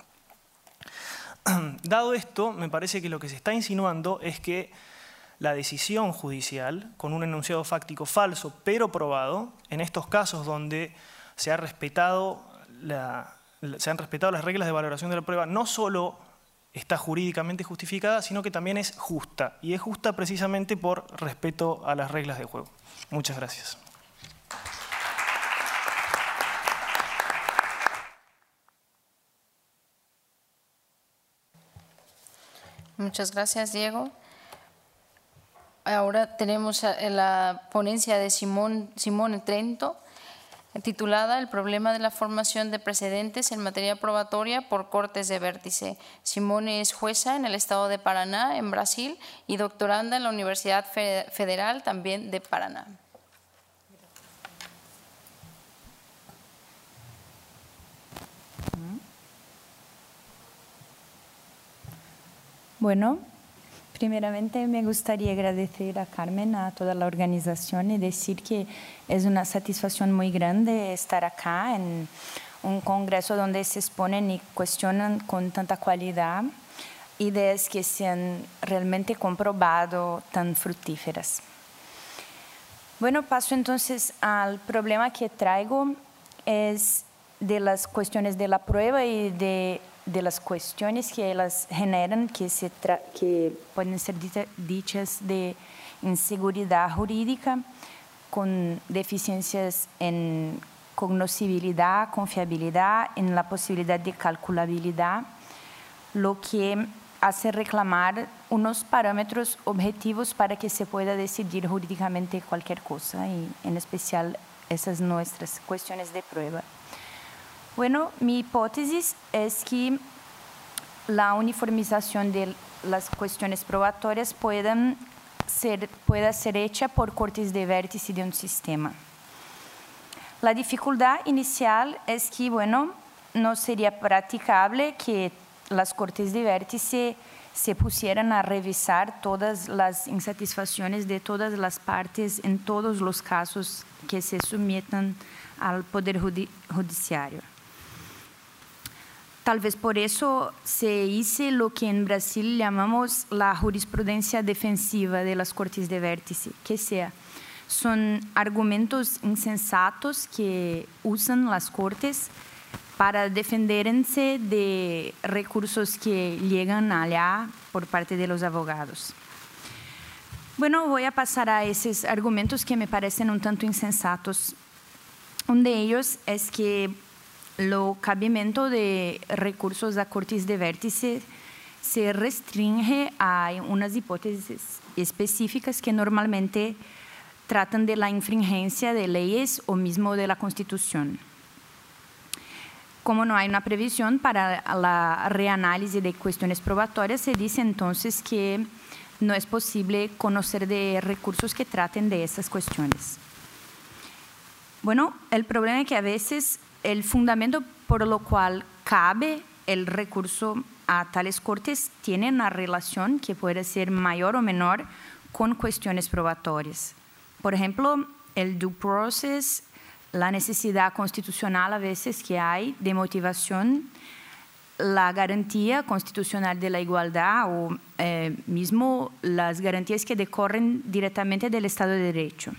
Dado esto, me parece que lo que se está insinuando es que la decisión judicial, con un enunciado fáctico falso pero probado, en estos casos donde se han respetado las reglas de valoración de la prueba, no solo está jurídicamente justificada, sino que también es justa. Y es justa precisamente por respeto a las reglas de juego. Muchas gracias. Muchas gracias, Diego. Ahora tenemos la ponencia de Simone Trento, titulada El problema de la formación de precedentes en materia probatoria por cortes de vértice. Simone es jueza en el estado de Paraná, en Brasil, y doctoranda en la Universidad Federal, también de Paraná. Bueno, primeramente me gustaría agradecer a Carmen, a toda la organización y decir que es una satisfacción muy grande estar acá en un congreso donde se exponen y cuestionan con tanta cualidad ideas que se han realmente comprobado tan fructíferas. Bueno, paso entonces al problema que traigo, es de las cuestiones de la prueba y de las cuestiones que las generan, que pueden ser dichas de inseguridad jurídica, con deficiencias en cognoscibilidad, confiabilidad, en la posibilidad de calculabilidad, lo que hace reclamar unos parámetros objetivos para que se pueda decidir jurídicamente cualquier cosa, y en especial esas nuestras cuestiones de prueba. Bueno, mi hipótesis es que la uniformización de las cuestiones probatorias pueda ser hecha por cortes de vértice de un sistema. La dificultad inicial es que, bueno, no sería practicable que las cortes de vértice se pusieran a revisar todas las insatisfacciones de todas las partes en todos los casos que se sometan al Poder Judiciario. Tal vez por eso se hizo lo que en Brasil llamamos la jurisprudencia defensiva de las cortes de vértice, que sea, son argumentos insensatos que usan las cortes para defenderse de recursos que llegan allá por parte de los abogados. Bueno, voy a pasar a esos argumentos que me parecen un tanto insensatos. Uno de ellos es que lo cabimiento de recursos a cortes de vértice se restringe a unas hipótesis específicas que normalmente tratan de la infringencia de leyes o mismo de la Constitución. Como no hay una previsión para la reanálisis de cuestiones probatorias, se dice entonces que no es posible conocer de recursos que traten de esas cuestiones. Bueno, el problema es que a veces el fundamento por lo cual cabe el recurso a tales cortes tiene una relación que puede ser mayor o menor con cuestiones probatorias. Por ejemplo, el due process, la necesidad constitucional a veces que hay de motivación, la garantía constitucional de la igualdad o mismo las garantías que decorren directamente del Estado de Derecho.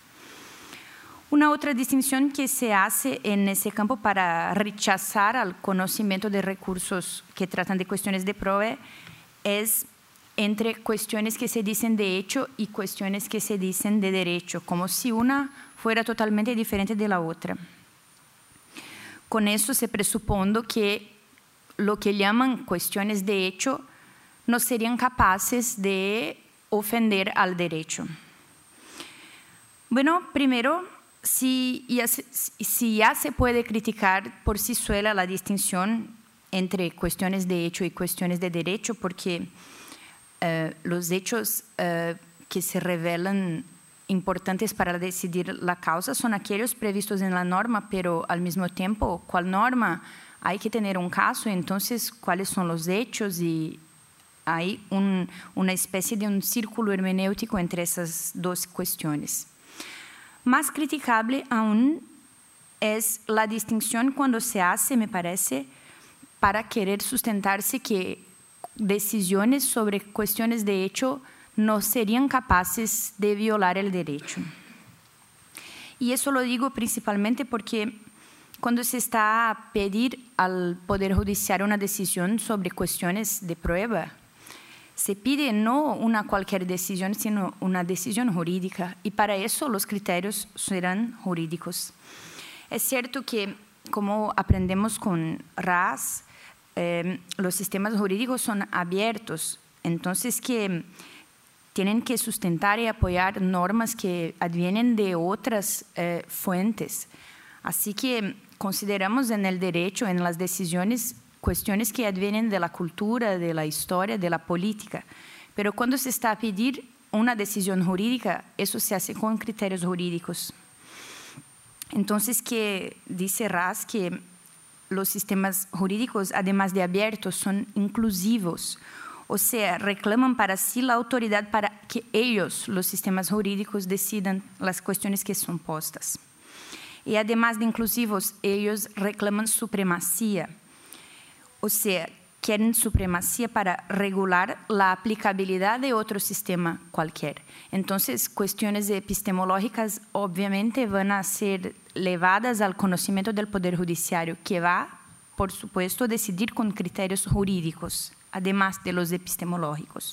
Una otra distinción que se hace en ese campo para rechazar al conocimiento de recursos que tratan de cuestiones de prueba es entre cuestiones que se dicen de hecho y cuestiones que se dicen de derecho, como si una fuera totalmente diferente de la otra. Con eso se presupone que lo que llaman cuestiones de hecho no serían capaces de ofender al derecho. Bueno, primero, si ya se puede criticar por sí sola la distinción entre cuestiones de hecho y cuestiones de derecho, porque los hechos que se revelan importantes para decidir la causa son aquellos previstos en la norma, pero al mismo tiempo, ¿cuál norma? Hay que tener un caso, entonces, ¿cuáles son los hechos? Y hay una especie de un círculo hermenéutico entre esas dos cuestiones. Más criticable aún es la distinción cuando se hace, me parece, para querer sustentarse que decisiones sobre cuestiones de hecho no serían capaces de violar el derecho. Y eso lo digo principalmente porque cuando se está a pedir al Poder Judicial una decisión sobre cuestiones de prueba, se pide no una cualquier decisión, sino una decisión jurídica, y para eso los criterios serán jurídicos. Es cierto que, como aprendemos con RAS, los sistemas jurídicos son abiertos, entonces que tienen que sustentar y apoyar normas que advienen de otras fuentes. Así que consideramos en el derecho, en las decisiones, cuestiones que advienen de la cultura, de la historia, de la política. Pero cuando se está a pedir una decisión jurídica, eso se hace con criterios jurídicos. Entonces, que dice RAS que los sistemas jurídicos, además de abiertos, son inclusivos. O sea, reclaman para sí la autoridad para que ellos, los sistemas jurídicos, decidan las cuestiones que son postas. Y además de inclusivos, ellos reclaman supremacía. O sea, quieren supremacía para regular la aplicabilidad de otro sistema cualquier. Entonces, cuestiones epistemológicas obviamente van a ser levadas al conocimiento del Poder Judiciario, que va, por supuesto, a decidir con criterios jurídicos, además de los epistemológicos.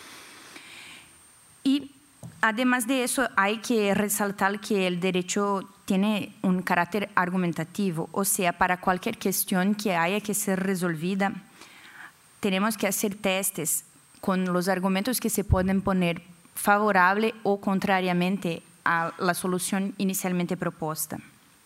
Y además de eso, hay que resaltar que el derecho tiene un carácter argumentativo, o sea, para cualquier cuestión que haya que ser resolvida, tenemos que hacer testes con los argumentos que se pueden poner favorable o contrariamente a la solución inicialmente propuesta.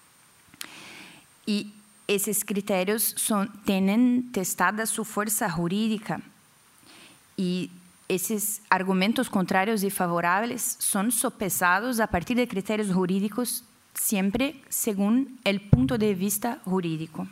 Y esos criterios tienen testada su fuerza jurídica y esos argumentos contrarios y favorables son sopesados a partir de criterios jurídicos, siempre según el punto de vista jurídico.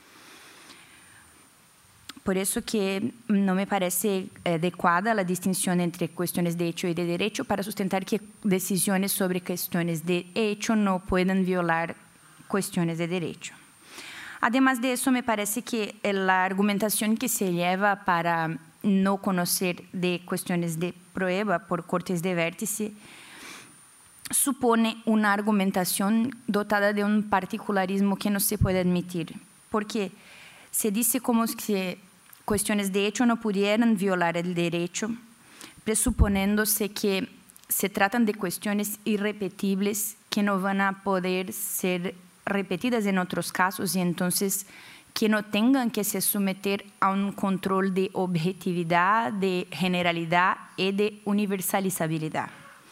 Por eso que no me parece adecuada la distinción entre cuestiones de hecho y de derecho para sustentar que decisiones sobre cuestiones de hecho no puedan violar cuestiones de derecho. Además de eso, me parece que la argumentación que se lleva para no conocer de cuestiones de prueba por cortes de vértice supone una argumentación dotada de un particularismo que no se puede admitir, porque se dice como que cuestiones de hecho no pudieran violar el derecho, presuponiéndose que se tratan de cuestiones irrepetibles que no van a poder ser repetidas en otros casos y entonces que no tengan que se someter a un control de objetividad, de generalidad y de universalizabilidad.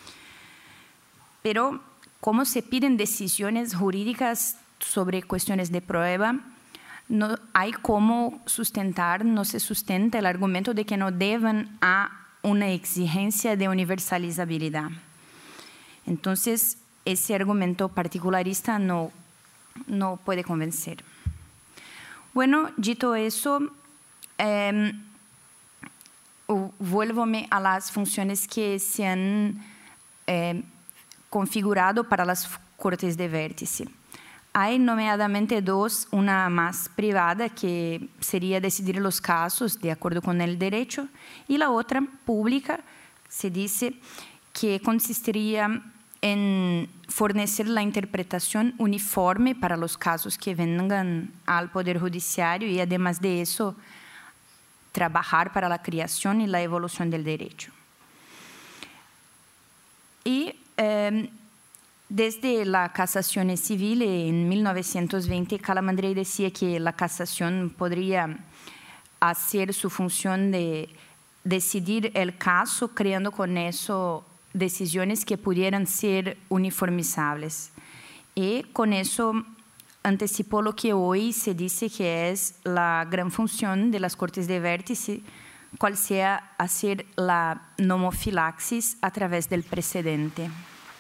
Pero, como se piden decisiones jurídicas sobre cuestiones de prueba, no hay cómo sustentar, no se sustenta el argumento de que no deban a una exigencia de universalizabilidad. Entonces, ese argumento particularista no puede convencer. Bueno, dicho eso, vuélvome a las funciones que se han configurado para las cortes de vértice. Hay nomeadamente dos, una más privada, que sería decidir los casos de acuerdo con el derecho, y la otra, pública, se dice que consistiría en fornecer la interpretación uniforme para los casos que vengan al Poder Judiciario y, además de eso, trabajar para la creación y la evolución del derecho. Y desde la casación civil en 1920, Calamandrei decía que la casación podría hacer su función de decidir el caso, creando con eso decisiones que pudieran ser uniformizables. Y con eso anticipó lo que hoy se dice que es la gran función de las cortes de vértice, cual sea hacer la nomofilaxis a través del precedente.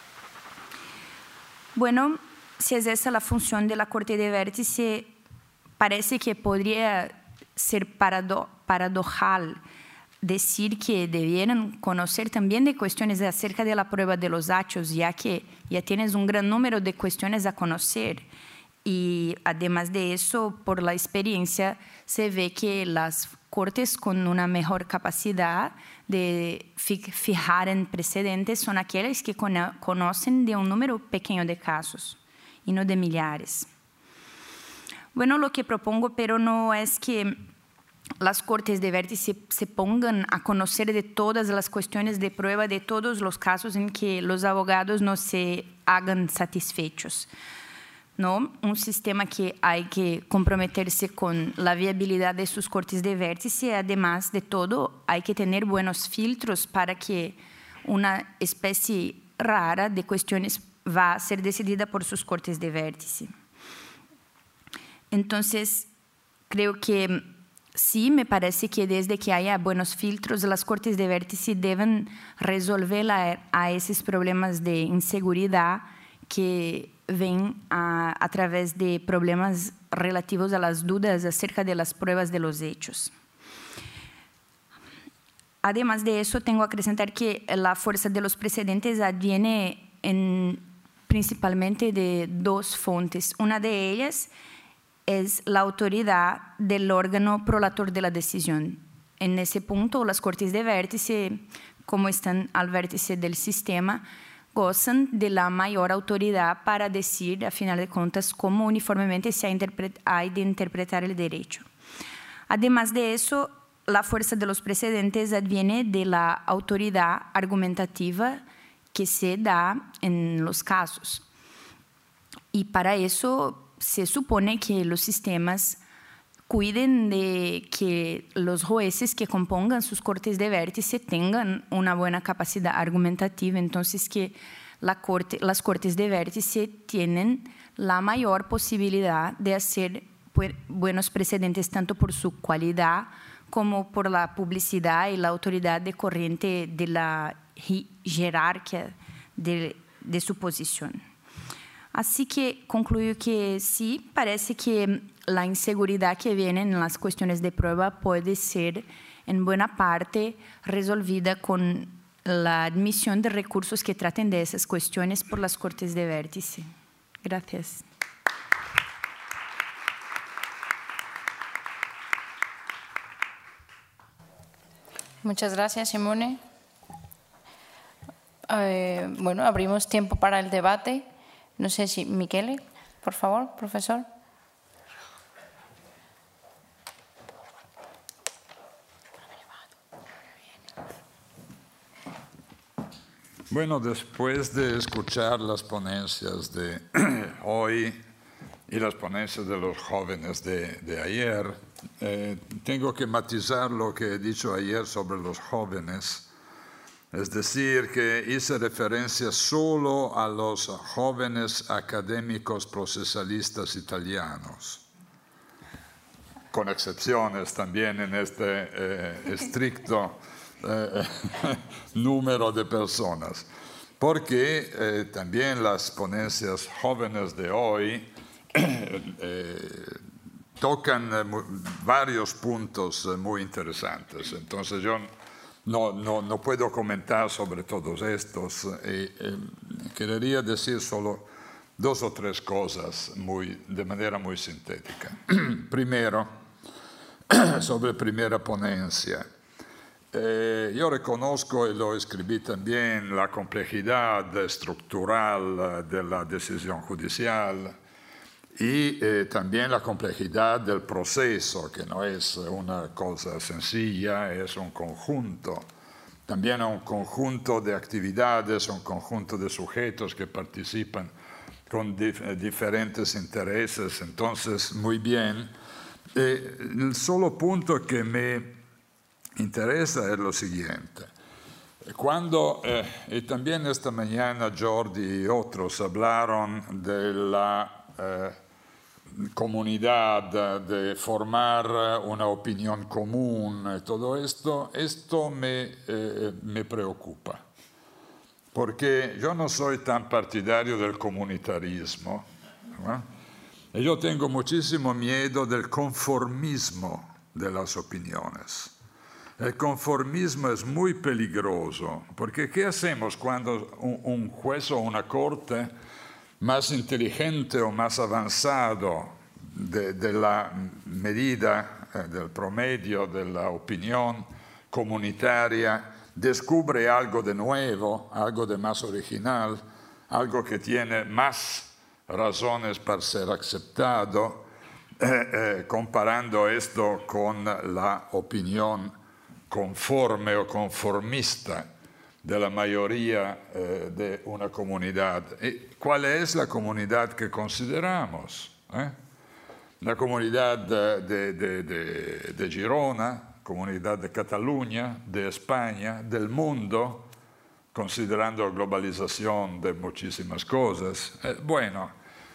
Bueno, si es esa la función de la corte de vértice, parece que podría ser paradojal decir que debieran conocer también de cuestiones acerca de la prueba de los hechos, ya que ya tienes un gran número de cuestiones a conocer. Y además de eso, por la experiencia, se ve que las cortes con una mejor capacidad de fijar en precedentes son aquellas que conocen de un número pequeño de casos y no de millares. Bueno, lo que propongo, pero no es que las cortes de vértice se pongan a conocer de todas las cuestiones de prueba, de todos los casos en que los abogados no se hagan satisfechos, ¿no? Un sistema que hay que comprometerse con la viabilidad de sus cortes de vértice. Además de todo, hay que tener buenos filtros para que una especie rara de cuestiones va a ser decidida por sus cortes de vértice. Entonces, creo que sí, me parece que desde que haya buenos filtros, las cortes de vértice deben resolver a esos problemas de inseguridad que ven a través de problemas relativos a las dudas acerca de las pruebas de los hechos. Además de eso, tengo que acrescentar que la fuerza de los precedentes adviene principalmente de dos fuentes. Una de ellas es la autoridad del órgano prolator de la decisión. En ese punto, las cortes de vértice, como están al vértice del sistema, gozan de la mayor autoridad para decir, a final de cuentas, cómo uniformemente se hay de interpretar el derecho. Además de eso, la fuerza de los precedentes adviene de la autoridad argumentativa que se da en los casos. Y para eso se supone que los sistemas cuiden de que los jueces que compongan sus cortes de vértice tengan una buena capacidad argumentativa, entonces que las cortes de vértice tienen la mayor posibilidad de hacer buenos precedentes tanto por su cualidad como por la publicidad y la autoridad decorriente de la jerarquía de su posición. Así que concluyo que sí, parece que la inseguridad que viene en las cuestiones de prueba puede ser en buena parte resolvida con la admisión de recursos que traten de esas cuestiones por las cortes de vértice. Gracias. Muchas gracias, Simone. Bueno, abrimos tiempo para el debate. No sé si Michele, por favor, profesor. Bueno, después de escuchar las ponencias de hoy y las ponencias de los jóvenes de ayer, tengo que matizar lo que he dicho ayer sobre los jóvenes. Es decir, que hice referencia solo a los jóvenes académicos procesalistas italianos, con excepciones también en este estricto número de personas, porque también las ponencias jóvenes de hoy tocan varios puntos muy interesantes. Entonces yo no puedo comentar sobre todos estos. Quería decir solo dos o tres cosas de manera muy sintética. Primero, sobre primera ponencia. Yo reconozco, y lo escribí también, la complejidad estructural de la decisión judicial y también la complejidad del proceso, que no es una cosa sencilla, es un conjunto. También un conjunto de actividades, un conjunto de sujetos que participan con diferentes intereses. Entonces, muy bien. El solo punto que me interesa es lo siguiente. Cuando, y también esta mañana Jordi y otros hablaron de la comunidad, de formar una opinión común y todo esto me preocupa. Porque yo no soy tan partidario del comunitarismo, ¿no? Y yo tengo muchísimo miedo del conformismo de las opiniones. El conformismo es muy peligroso, porque ¿qué hacemos cuando un juez o una corte más inteligente o más avanzado de la medida, del promedio de la opinión comunitaria, descubre algo de nuevo, algo de más original, algo que tiene más razones para ser aceptado? comparando esto con la opinión conforme o conformista de la mayoría de una comunidad. ¿Y cuál es la comunidad que consideramos? La comunidad de Girona, comunidad de Cataluña, de España, del mundo, considerando globalización de muchísimas cosas. Bueno,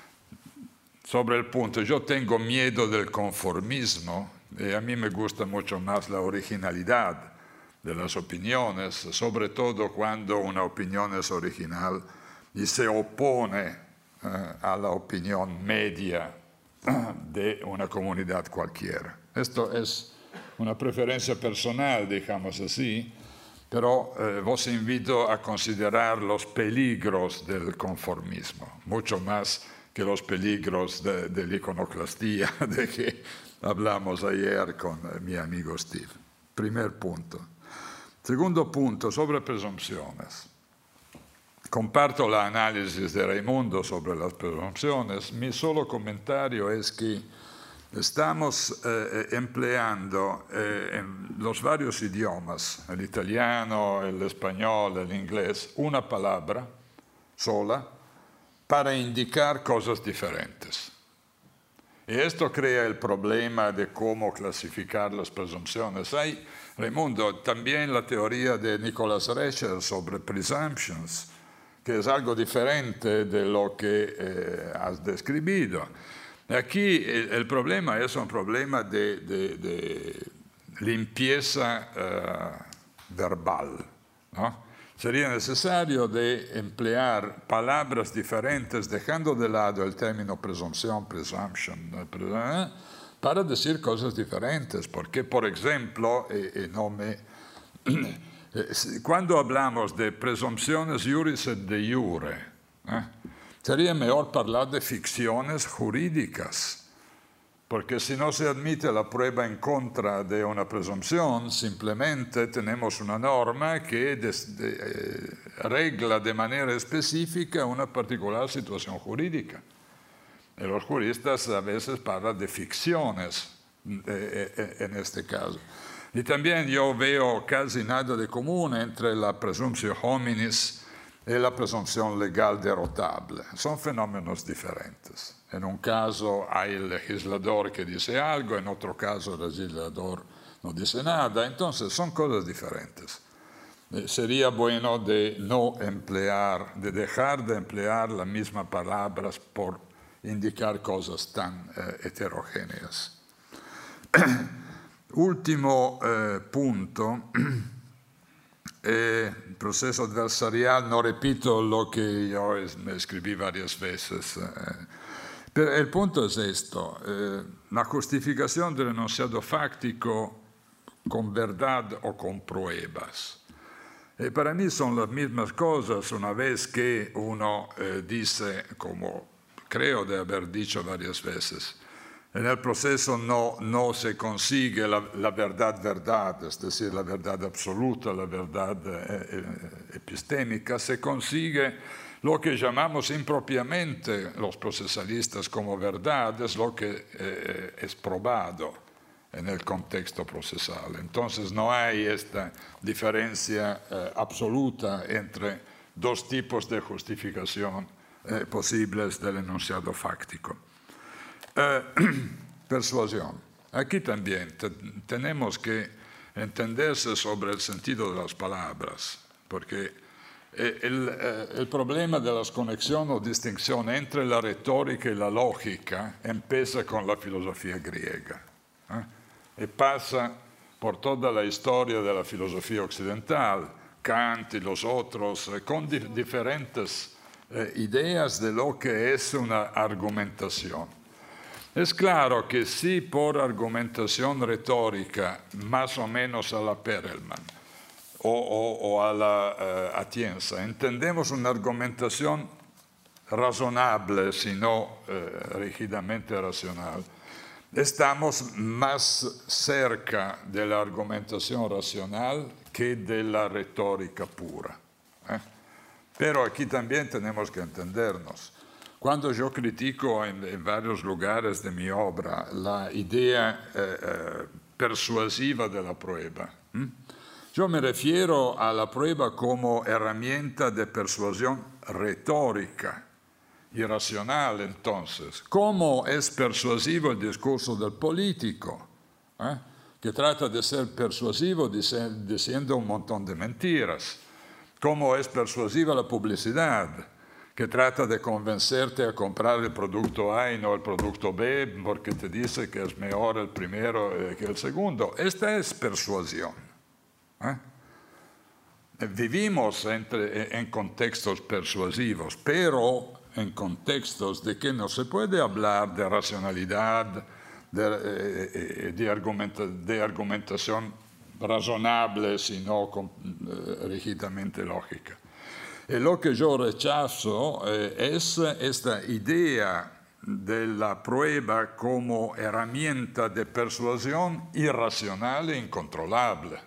sobre el punto, yo tengo miedo del conformismo y a mí me gusta mucho más la originalidad de las opiniones, sobre todo cuando una opinión es original y se opone a la opinión media de una comunidad cualquiera. Esto es una preferencia personal, digamos así, pero vos invito a considerar los peligros del conformismo, mucho más que los peligros de la iconoclastía de que hablamos ayer con mi amigo Steve. Primer punto. Segundo punto, sobre presunciones. Comparto la análisis de Raimundo sobre las presunciones. Mi solo comentario es que estamos empleando en los varios idiomas, el italiano, el español, el inglés, una palabra sola para indicar cosas diferentes. Y esto crea el problema de cómo clasificar las presunciones. Hay, Raimundo, también la teoría de Nicholas Rescher sobre presumptions, que es algo diferente de lo que has descrito. Aquí el problema es un problema de limpieza verbal, ¿no? Sería necesario de emplear palabras diferentes, dejando de lado el término presunción, presumption, para decir cosas diferentes. Porque, por ejemplo, cuando hablamos de presunciones juris et de jure, sería mejor hablar de ficciones jurídicas. Porque si no se admite la prueba en contra de una presunción, simplemente tenemos una norma que regla de manera específica una particular situación jurídica. Y los juristas a veces hablan de ficciones en este caso. Y también yo veo casi nada de común entre la presumptio hominis y la presunción legal derrotable. Son fenómenos diferentes. En un caso hay el legislador que dice algo, en otro caso el legislador no dice nada. Entonces son cosas diferentes. Sería bueno de dejar de emplear las mismas palabras por indicar cosas tan heterogéneas. Último punto. El proceso adversarial, no repito lo que yo me escribí varias veces. Pero el punto es esto, la justificación del enunciado fáctico con verdad o con pruebas. Para mí son las mismas cosas una vez que uno dice, como creo de haber dicho varias veces, en el proceso no se consigue la verdad, es decir, la verdad absoluta, la verdad epistémica, se consigue lo que llamamos impropiamente los procesalistas como verdad, es lo que es probado en el contexto procesal. Entonces no hay esta diferencia absoluta entre dos tipos de justificación posibles del enunciado fáctico. Persuasión. Aquí también tenemos que entenderse sobre el sentido de las palabras, porque el problema de las conexiones o distinción entre la retórica y la lógica empieza con la filosofía griega y pasa por toda la historia de la filosofía occidental, Kant y los otros, con diferentes ideas de lo que es una argumentación. Es claro que si por argumentación retórica, más o menos a la Perelman o a la Atienza, entendemos una argumentación razonable, si no rígidamente racional, estamos más cerca de la argumentación racional que de la retórica pura. Pero aquí también tenemos que entendernos. Cuando yo critico en varios lugares de mi obra la idea persuasiva de la prueba, yo me refiero a la prueba como herramienta de persuasión retórica y racional. Entonces, ¿cómo es persuasivo el discurso del político? Que trata de ser persuasivo diciendo un montón de mentiras. ¿Cómo es persuasiva la publicidad? Que trata de convencerte a comprar el producto A y no el producto B porque te dice que es mejor el primero que el segundo. Esta es persuasión. Vivimos en contextos persuasivos, pero en contextos de que no se puede hablar de racionalidad, de argumentación razonable, sino rígidamente lógica. Y lo que yo rechazo es esta idea de la prueba como herramienta de persuasión irracional e incontrolable.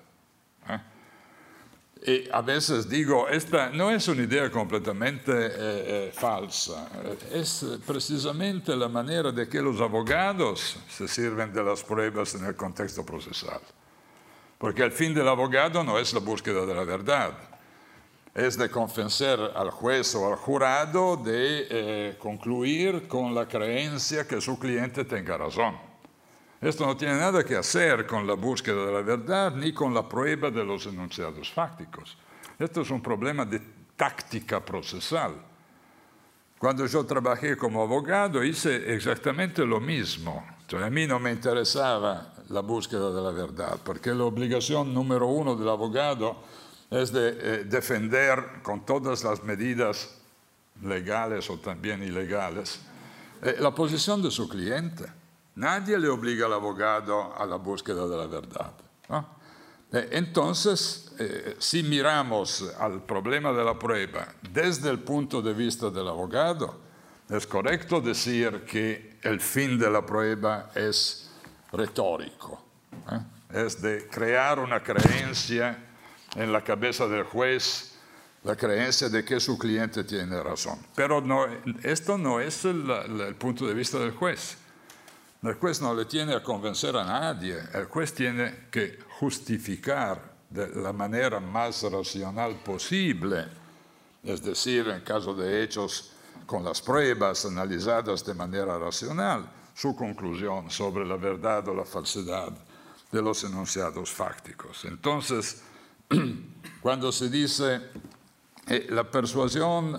Y a veces digo, esta no es una idea completamente falsa, es precisamente la manera de que los abogados se sirven de las pruebas en el contexto procesal. Porque el fin del abogado no es la búsqueda de la verdad, es de convencer al juez o al jurado de concluir con la creencia que su cliente tenga razón. Esto no tiene nada que hacer con la búsqueda de la verdad ni con la prueba de los enunciados fácticos. Esto es un problema de táctica procesal. Cuando yo trabajé como abogado hice exactamente lo mismo. A mí no me interesaba la búsqueda de la verdad, porque la obligación número uno del abogado es de defender con todas las medidas legales o también ilegales la posición de su cliente. Nadie le obliga al abogado a la búsqueda de la verdad, ¿no? Entonces, si miramos al problema de la prueba desde el punto de vista del abogado, es correcto decir que el fin de la prueba es retórico, es de crear una creencia en la cabeza del juez, la creencia de que su cliente tiene razón. Pero no, esto no es el punto de vista del juez. El juez no le tiene a convencer a nadie, el juez tiene que justificar de la manera más racional posible, es decir, en caso de hechos con las pruebas analizadas de manera racional, su conclusión sobre la verdad o la falsedad de los enunciados fácticos. Entonces, cuando se dice la persuasión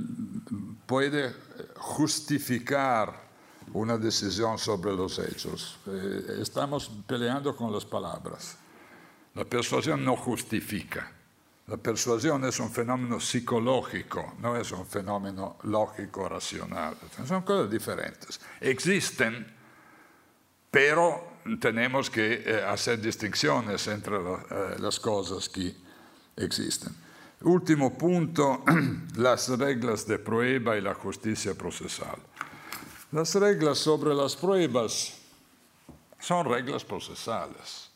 puede justificar una decisión sobre los hechos. Estamos peleando con las palabras. La persuasión no justifica. La persuasión es un fenómeno psicológico, no es un fenómeno lógico, racional. Son cosas diferentes. Existen, pero tenemos que hacer distinciones entre las cosas que existen. Último punto, las reglas de prueba y la justicia procesal. Las reglas sobre las pruebas son reglas procesales.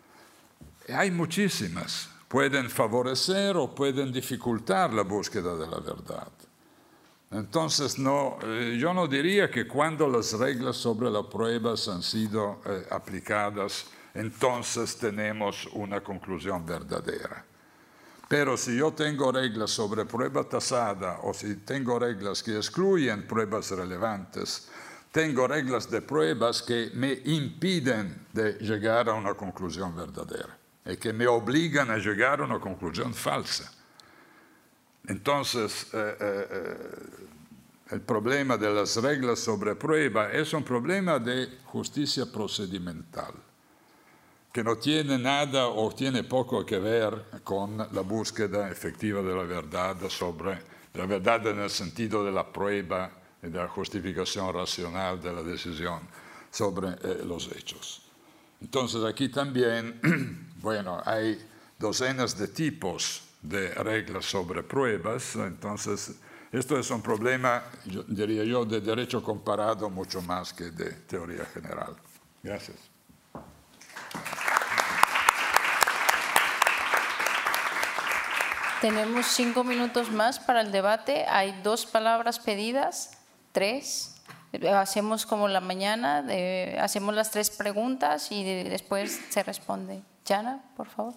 Hay muchísimas. Pueden favorecer o pueden dificultar la búsqueda de la verdad. Entonces, yo no diría que cuando las reglas sobre las pruebas han sido aplicadas, entonces tenemos una conclusión verdadera. Pero si yo tengo reglas sobre prueba tasada o si tengo reglas que excluyen pruebas relevantes, tengo reglas de pruebas que me impiden de llegar a una conclusión verdadera y que me obligan a llegar a una conclusión falsa. Entonces, el problema de las reglas sobre prueba es un problema de justicia procedimental, que no tiene nada o tiene poco que ver con la búsqueda efectiva de la verdad en el sentido de la prueba y de la justificación racional de la decisión sobre los hechos. Entonces aquí también, hay docenas de tipos de reglas sobre pruebas, entonces esto es un problema, diría yo, de derecho comparado mucho más que de teoría general. Gracias. Tenemos 5 minutos más para el debate. Hay 2 palabras pedidas. 3. Hacemos como la mañana, hacemos las 3 preguntas y después se responde. Jana, por favor.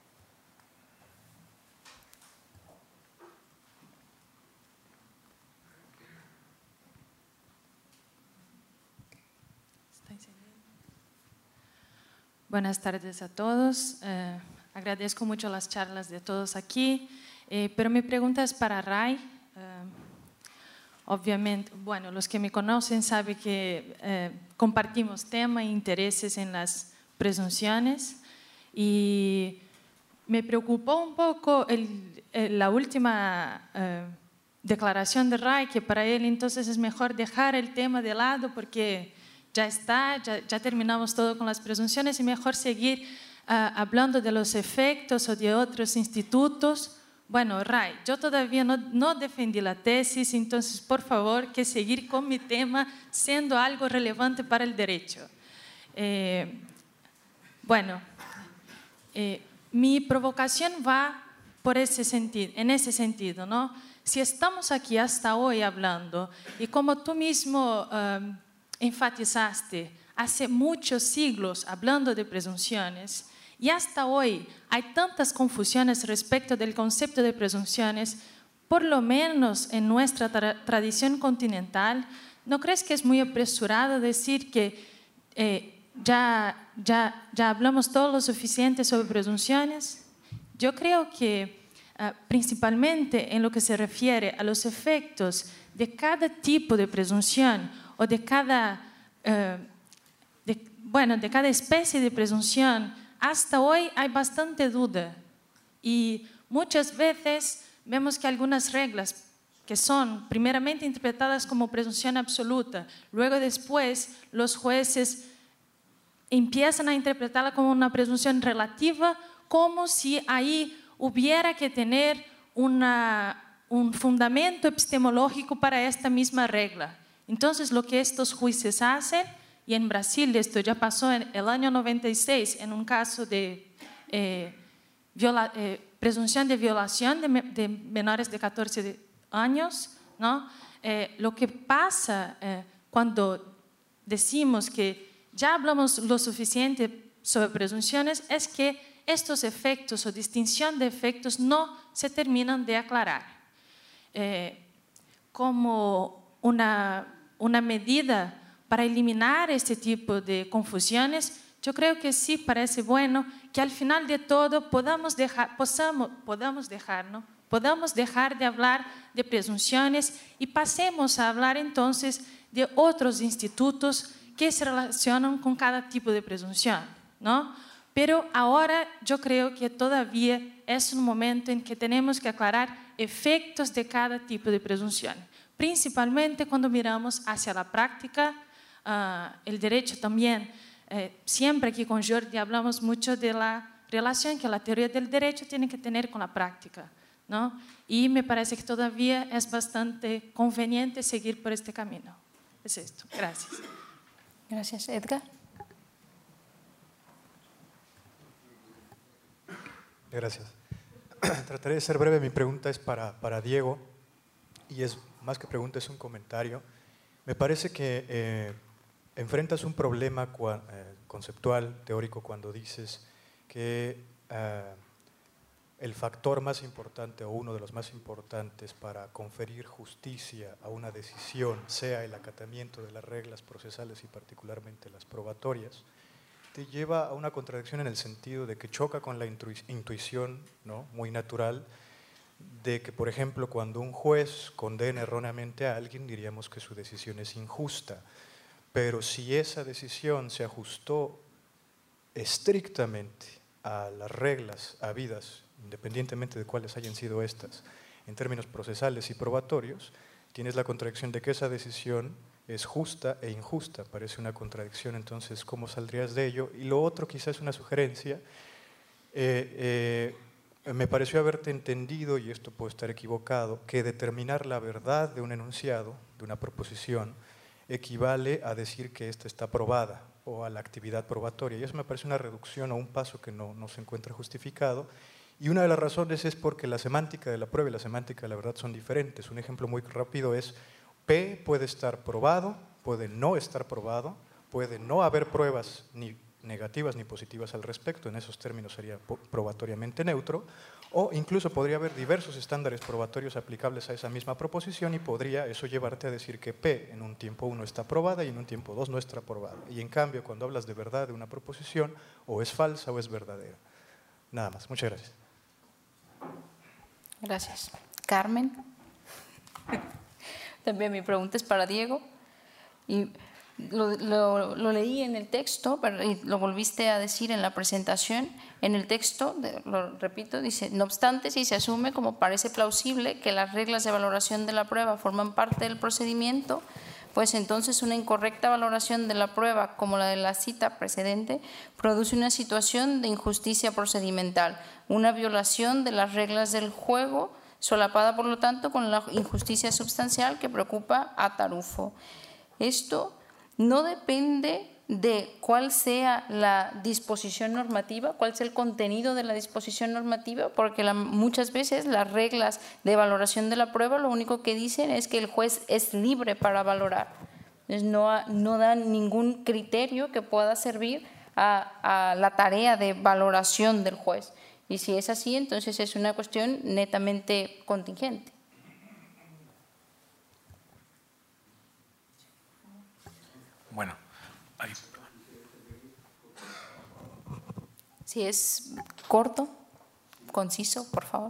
Buenas tardes a todos. Agradezco mucho las charlas de todos aquí, pero mi pregunta es para Ray. Obviamente, bueno, los que me conocen saben que compartimos tema e intereses en las presunciones y me preocupó un poco la última declaración de Ray, que para él entonces es mejor dejar el tema de lado porque ya terminamos todo con las presunciones y mejor seguir hablando de los efectos o de otros institutos. Bueno, Ray, yo todavía no defendí la tesis, entonces, por favor, que seguir con mi tema siendo algo relevante para el derecho. Mi provocación va en ese sentido, ¿no? Si estamos aquí hasta hoy hablando, y como tú mismo enfatizaste, hace muchos siglos hablando de presunciones, y hasta hoy hay tantas confusiones respecto del concepto de presunciones, por lo menos en nuestra tradición continental, ¿no crees que es muy apresurado decir que ya hablamos todo lo suficiente sobre presunciones? Yo creo que principalmente en lo que se refiere a los efectos de cada tipo de presunción o de cada especie de presunción, hasta hoy hay bastante duda y muchas veces vemos que algunas reglas que son primeramente interpretadas como presunción absoluta, luego después los jueces empiezan a interpretarla como una presunción relativa, como si ahí hubiera que tener un fundamento epistemológico para esta misma regla. Entonces, lo que estos jueces hacen, y en Brasil esto ya pasó en el año 96, en un caso de presunción de violación de menores de 14 años, ¿no? Lo que pasa cuando decimos que ya hablamos lo suficiente sobre presunciones es que estos efectos o distinción de efectos no se terminan de aclarar. Como una medida para eliminar este tipo de confusiones, yo creo que sí parece bueno que al final de todo podamos dejar de hablar de presunciones y pasemos a hablar entonces de otros institutos que se relacionan con cada tipo de presunción, ¿no? Pero ahora yo creo que todavía es un momento en que tenemos que aclarar efectos de cada tipo de presunción, principalmente cuando miramos hacia la práctica. El derecho también, siempre aquí con Jordi hablamos mucho de la relación que la teoría del derecho tiene que tener con la práctica, ¿no? Y me parece que todavía es bastante conveniente seguir por este camino. Es esto. Gracias. Gracias. Edgar. Gracias. Trataré de ser breve. Mi pregunta es para Diego y es más que pregunta, es un comentario. Me parece que enfrentas un problema conceptual, teórico, cuando dices que el factor más importante o uno de los más importantes para conferir justicia a una decisión sea el acatamiento de las reglas procesales y particularmente las probatorias, te lleva a una contradicción en el sentido de que choca con la intuición, ¿no?, muy natural de que, por ejemplo, cuando un juez condena erróneamente a alguien, diríamos que su decisión es injusta. Pero si esa decisión se ajustó estrictamente a las reglas habidas, independientemente de cuáles hayan sido estas, en términos procesales y probatorios, tienes la contradicción de que esa decisión es justa e injusta. Parece una contradicción, entonces, ¿cómo saldrías de ello? Y lo otro, quizás una sugerencia, me pareció haberte entendido, y esto puede estar equivocado, que determinar la verdad de un enunciado, de una proposición, equivale a decir que esta está probada o a la actividad probatoria. Y eso me parece una reducción o un paso que no se encuentra justificado. Y una de las razones es porque la semántica de la prueba y la semántica de la verdad son diferentes. Un ejemplo muy rápido es P puede estar probado, puede no estar probado, puede no haber pruebas ni negativas ni positivas al respecto, en esos términos sería probatoriamente neutro, o incluso podría haber diversos estándares probatorios aplicables a esa misma proposición y podría eso llevarte a decir que P en un tiempo 1 está probada y en un tiempo 2 no está probada. Y en cambio, cuando hablas de verdad de una proposición, o es falsa o es verdadera. Nada más. Muchas gracias. Gracias. Carmen. También mi pregunta es para Diego. Y lo leí en el texto, y lo volviste a decir en la presentación. En el texto, lo repito, dice: no obstante, si se asume como parece plausible que las reglas de valoración de la prueba forman parte del procedimiento, pues entonces una incorrecta valoración de la prueba, como la de la cita precedente, produce una situación de injusticia procedimental, una violación de las reglas del juego, solapada por lo tanto con la injusticia sustancial que preocupa a Tarufo. Esto no depende de cuál sea la disposición normativa, cuál sea el contenido de la disposición normativa, porque muchas veces las reglas de valoración de la prueba lo único que dicen es que el juez es libre para valorar. Entonces no dan ningún criterio que pueda servir a la tarea de valoración del juez. Y si es así, entonces es una cuestión netamente contingente. Bueno, ahí. Si es corto, conciso, por favor.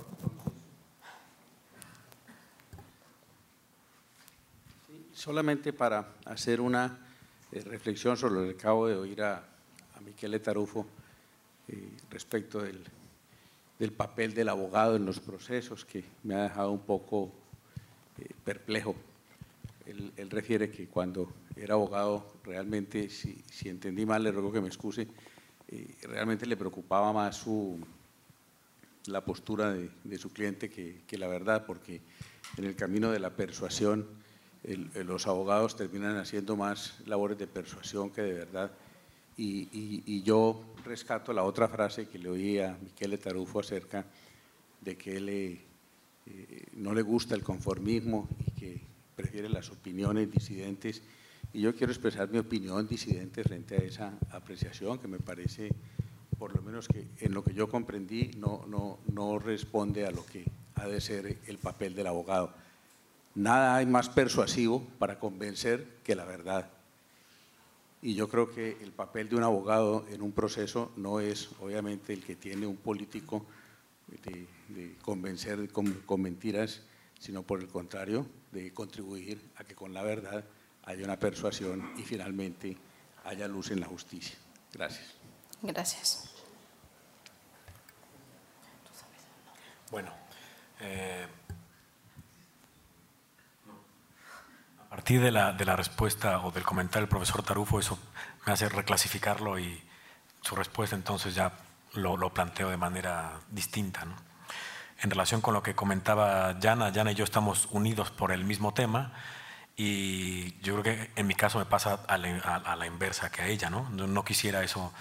Solamente para hacer una reflexión sobre lo que acabo de oír a Michele Tarufo respecto del papel del abogado en los procesos, que me ha dejado un poco perplejo. Él refiere que cuando era abogado, realmente, si entendí mal, le ruego que me excuse, realmente le preocupaba más la postura de su cliente que la verdad, porque en el camino de la persuasión los abogados terminan haciendo más labores de persuasión que de verdad. Y yo rescato la otra frase que le oí a Michele Tarufo acerca de que él no le gusta el conformismo y que prefiere las opiniones disidentes, y yo quiero expresar mi opinión disidente frente a esa apreciación que me parece, por lo menos que en lo que yo comprendí, no responde a lo que ha de ser el papel del abogado. Nada hay más persuasivo para convencer que la verdad. Y yo creo que el papel de un abogado en un proceso no es obviamente el que tiene un político de convencer con mentiras, sino por el contrario, de contribuir a que con la verdad haya una persuasión y finalmente haya luz en la justicia. Gracias. Gracias. Bueno, a partir de la respuesta o del comentario del profesor Tarufo, eso me hace reclasificarlo y su respuesta entonces ya lo planteo de manera distinta, ¿no? En relación con lo que comentaba Yana y yo estamos unidos por el mismo tema y yo creo que en mi caso me pasa a la inversa que a ella, ¿no? No quisiera eso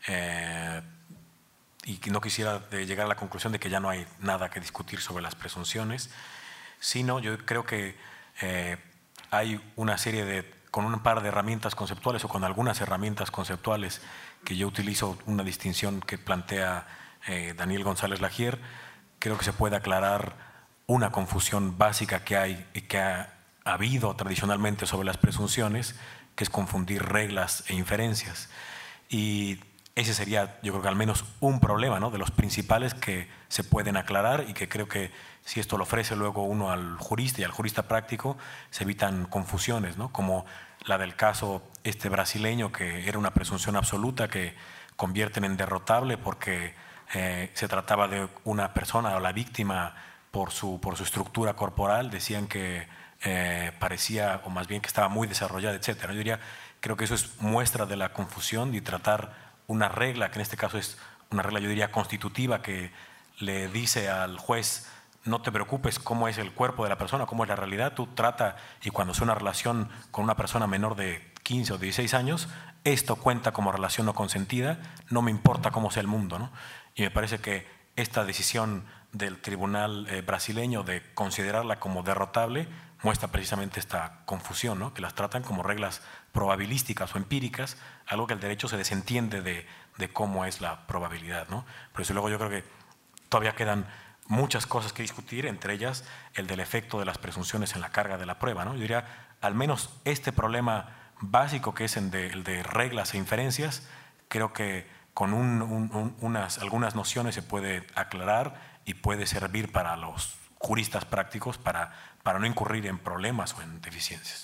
y no quisiera llegar a la conclusión de que ya no hay nada que discutir sobre las presunciones, sino yo creo que hay una serie con un par de herramientas conceptuales o con algunas herramientas conceptuales que yo utilizo, una distinción que plantea Daniel González Lagier. Creo que se puede aclarar una confusión básica que hay y que ha habido tradicionalmente sobre las presunciones, que es confundir reglas e inferencias. Y ese sería, yo creo que al menos un problema, ¿no?, de los principales que se pueden aclarar y que creo que si esto lo ofrece luego uno al jurista y al jurista práctico, se evitan confusiones, ¿no?, como la del caso brasileño, que era una presunción absoluta que convierten en derrotable porque se trataba de una persona o la víctima por su estructura corporal, decían que parecía, o más bien que estaba muy desarrollada, etc. Yo diría, creo que eso es muestra de la confusión y tratar una regla, que en este caso es una regla, yo diría, constitutiva, que le dice al juez: no te preocupes cómo es el cuerpo de la persona, cómo es la realidad, tú trata, y cuando es una relación con una persona menor de 15 o 16 años, esto cuenta como relación no consentida, no me importa cómo sea el mundo, ¿no? Y me parece que esta decisión del tribunal brasileño de considerarla como derrotable muestra precisamente esta confusión, ¿no? Que las tratan como reglas probabilísticas o empíricas, algo que el derecho se desentiende de cómo es la probabilidad, ¿no? Por eso luego yo creo que todavía quedan muchas cosas que discutir, entre ellas el del efecto de las presunciones en la carga de la prueba, ¿no? Yo diría, al menos este problema básico que es el de reglas e inferencias, creo que con algunas nociones se puede aclarar y puede servir para los juristas prácticos para no incurrir en problemas o en deficiencias.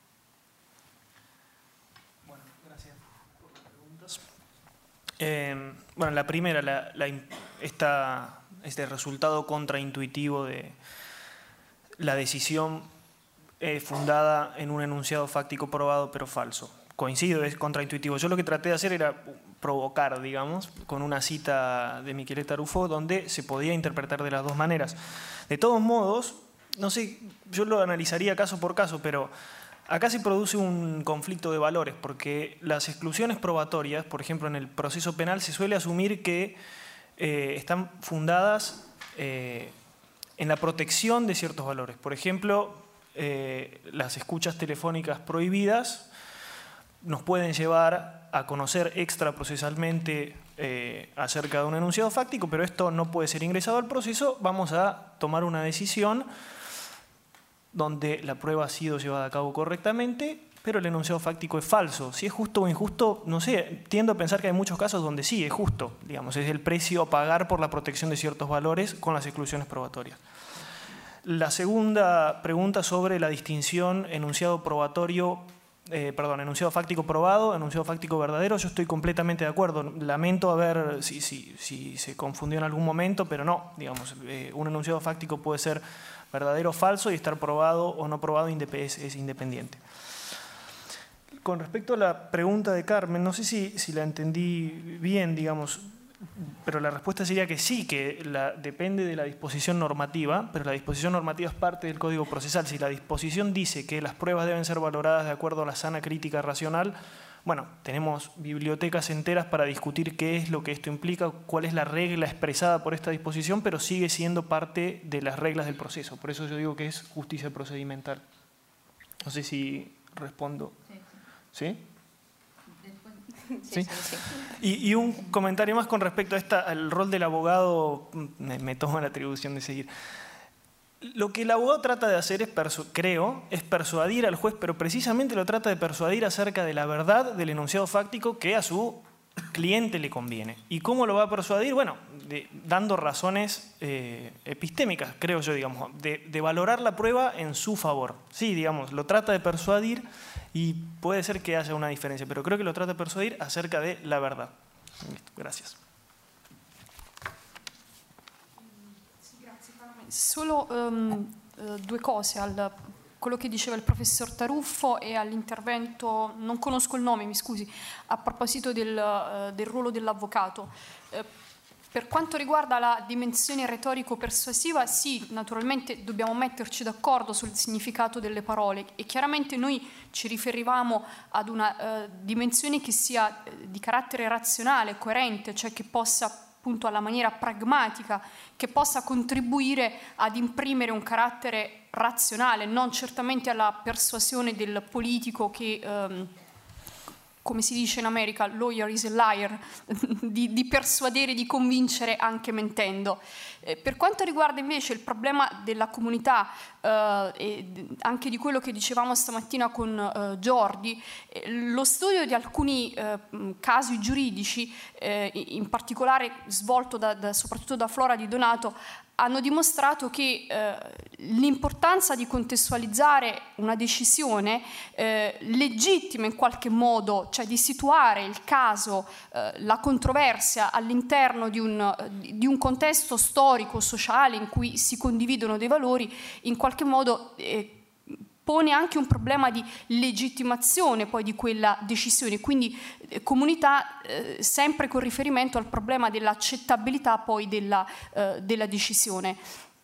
Bueno, gracias por las preguntas. Bueno, la primera, este resultado contraintuitivo de la decisión fundada en un enunciado fáctico probado pero falso. Coincido, es contraintuitivo. Yo lo que traté de hacer era provocar, digamos, con una cita de Michele Tarufo donde se podía interpretar de las dos maneras. De todos modos, no sé, yo lo analizaría caso por caso, pero acá se produce un conflicto de valores, porque las exclusiones probatorias, por ejemplo, en el proceso penal se suele asumir que están fundadas en la protección de ciertos valores. Por ejemplo, las escuchas telefónicas prohibidas nos pueden llevar a conocer extraprocesalmente acerca de un enunciado fáctico, pero esto no puede ser ingresado al proceso. Vamos a tomar una decisión donde la prueba ha sido llevada a cabo correctamente, pero el enunciado fáctico es falso. Si es justo o injusto, no sé, tiendo a pensar que hay muchos casos donde sí es justo, digamos, es el precio a pagar por la protección de ciertos valores con las exclusiones probatorias. La segunda pregunta sobre la distinción enunciado fáctico probado, enunciado fáctico verdadero, yo estoy completamente de acuerdo. Lamento haber si se confundió en algún momento, pero no, digamos, un enunciado fáctico puede ser verdadero o falso y estar probado o no probado es independiente. Con respecto a la pregunta de Carmen, no sé si la entendí bien, digamos, pero la respuesta sería que sí, que depende de la disposición normativa, pero la disposición normativa es parte del Código Procesal. Si la disposición dice que las pruebas deben ser valoradas de acuerdo a la sana crítica racional, bueno, tenemos bibliotecas enteras para discutir qué es lo que esto implica, cuál es la regla expresada por esta disposición, pero sigue siendo parte de las reglas del proceso. Por eso yo digo que es justicia procedimental. No sé si respondo. ¿Sí? ¿Sí? Y un comentario más con respecto al rol del abogado, me tomo la atribución de seguir. Lo que el abogado trata de hacer, es persuadir al juez, pero precisamente lo trata de persuadir acerca de la verdad del enunciado fáctico que a su cliente le conviene. ¿Y cómo lo va a persuadir? Bueno, dando razones epistémicas, creo yo, digamos, de valorar la prueba en su favor. Sí, digamos, lo trata de persuadir y puede ser que haya una diferencia, pero creo que lo trata de persuadir acerca de la verdad. Gracias. Solo due cose a quello che diceva il professor Taruffo e all'intervento, non conosco il nome, mi scusi, a proposito del ruolo dell'avvocato. Per quanto riguarda la dimensione retorico-persuasiva, sì, naturalmente dobbiamo metterci d'accordo sul significato delle parole e chiaramente noi ci riferivamo ad una dimensione che sia di carattere razionale, coerente, cioè che possa appunto alla maniera pragmatica, che possa contribuire ad imprimere un carattere razionale, non certamente alla persuasione del politico che, come si dice in America, lawyer is a liar, di persuadere, di convincere anche mentendo. Per quanto riguarda invece il problema della comunità e anche di quello che dicevamo stamattina con Jordi, lo studio di alcuni casi giuridici, in particolare svolto soprattutto da Flora Di Donato, hanno dimostrato che l'importanza di contestualizzare una decisione legittima in qualche modo, cioè di situare il caso, la controversia all'interno di un contesto storico, sociale in cui si condividono dei valori, in qualche modo pone anche un problema di legittimazione poi di quella decisione, quindi comunità sempre con riferimento al problema dell'accettabilità poi della decisione.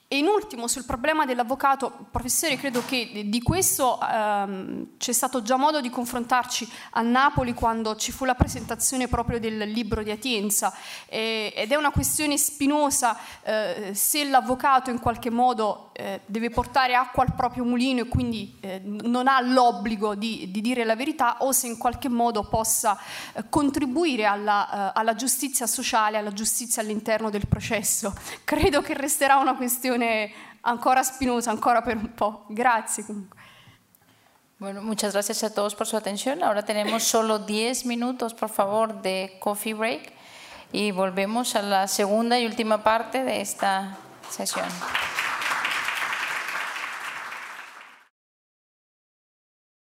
E in ultimo, sul problema dell'avvocato, professore, credo che di questo c'è stato già modo di confrontarci a Napoli quando ci fu la presentazione proprio del libro di Atienza, ed è una questione spinosa se l'avvocato in qualche modo deve portare acqua al proprio mulino e quindi non ha l'obbligo di dire la verità, o se in qualche modo possa contribuire alla giustizia sociale, alla giustizia all'interno del processo. Credo che resterà una questione ancora spinosa, ancora per un po'. Grazie comunque. Bueno, muchas gracias a todos por su atención. Ahora tenemos solo 10 minutos, por favor, de coffee break y volvemos a la segunda y última parte de esta sesión.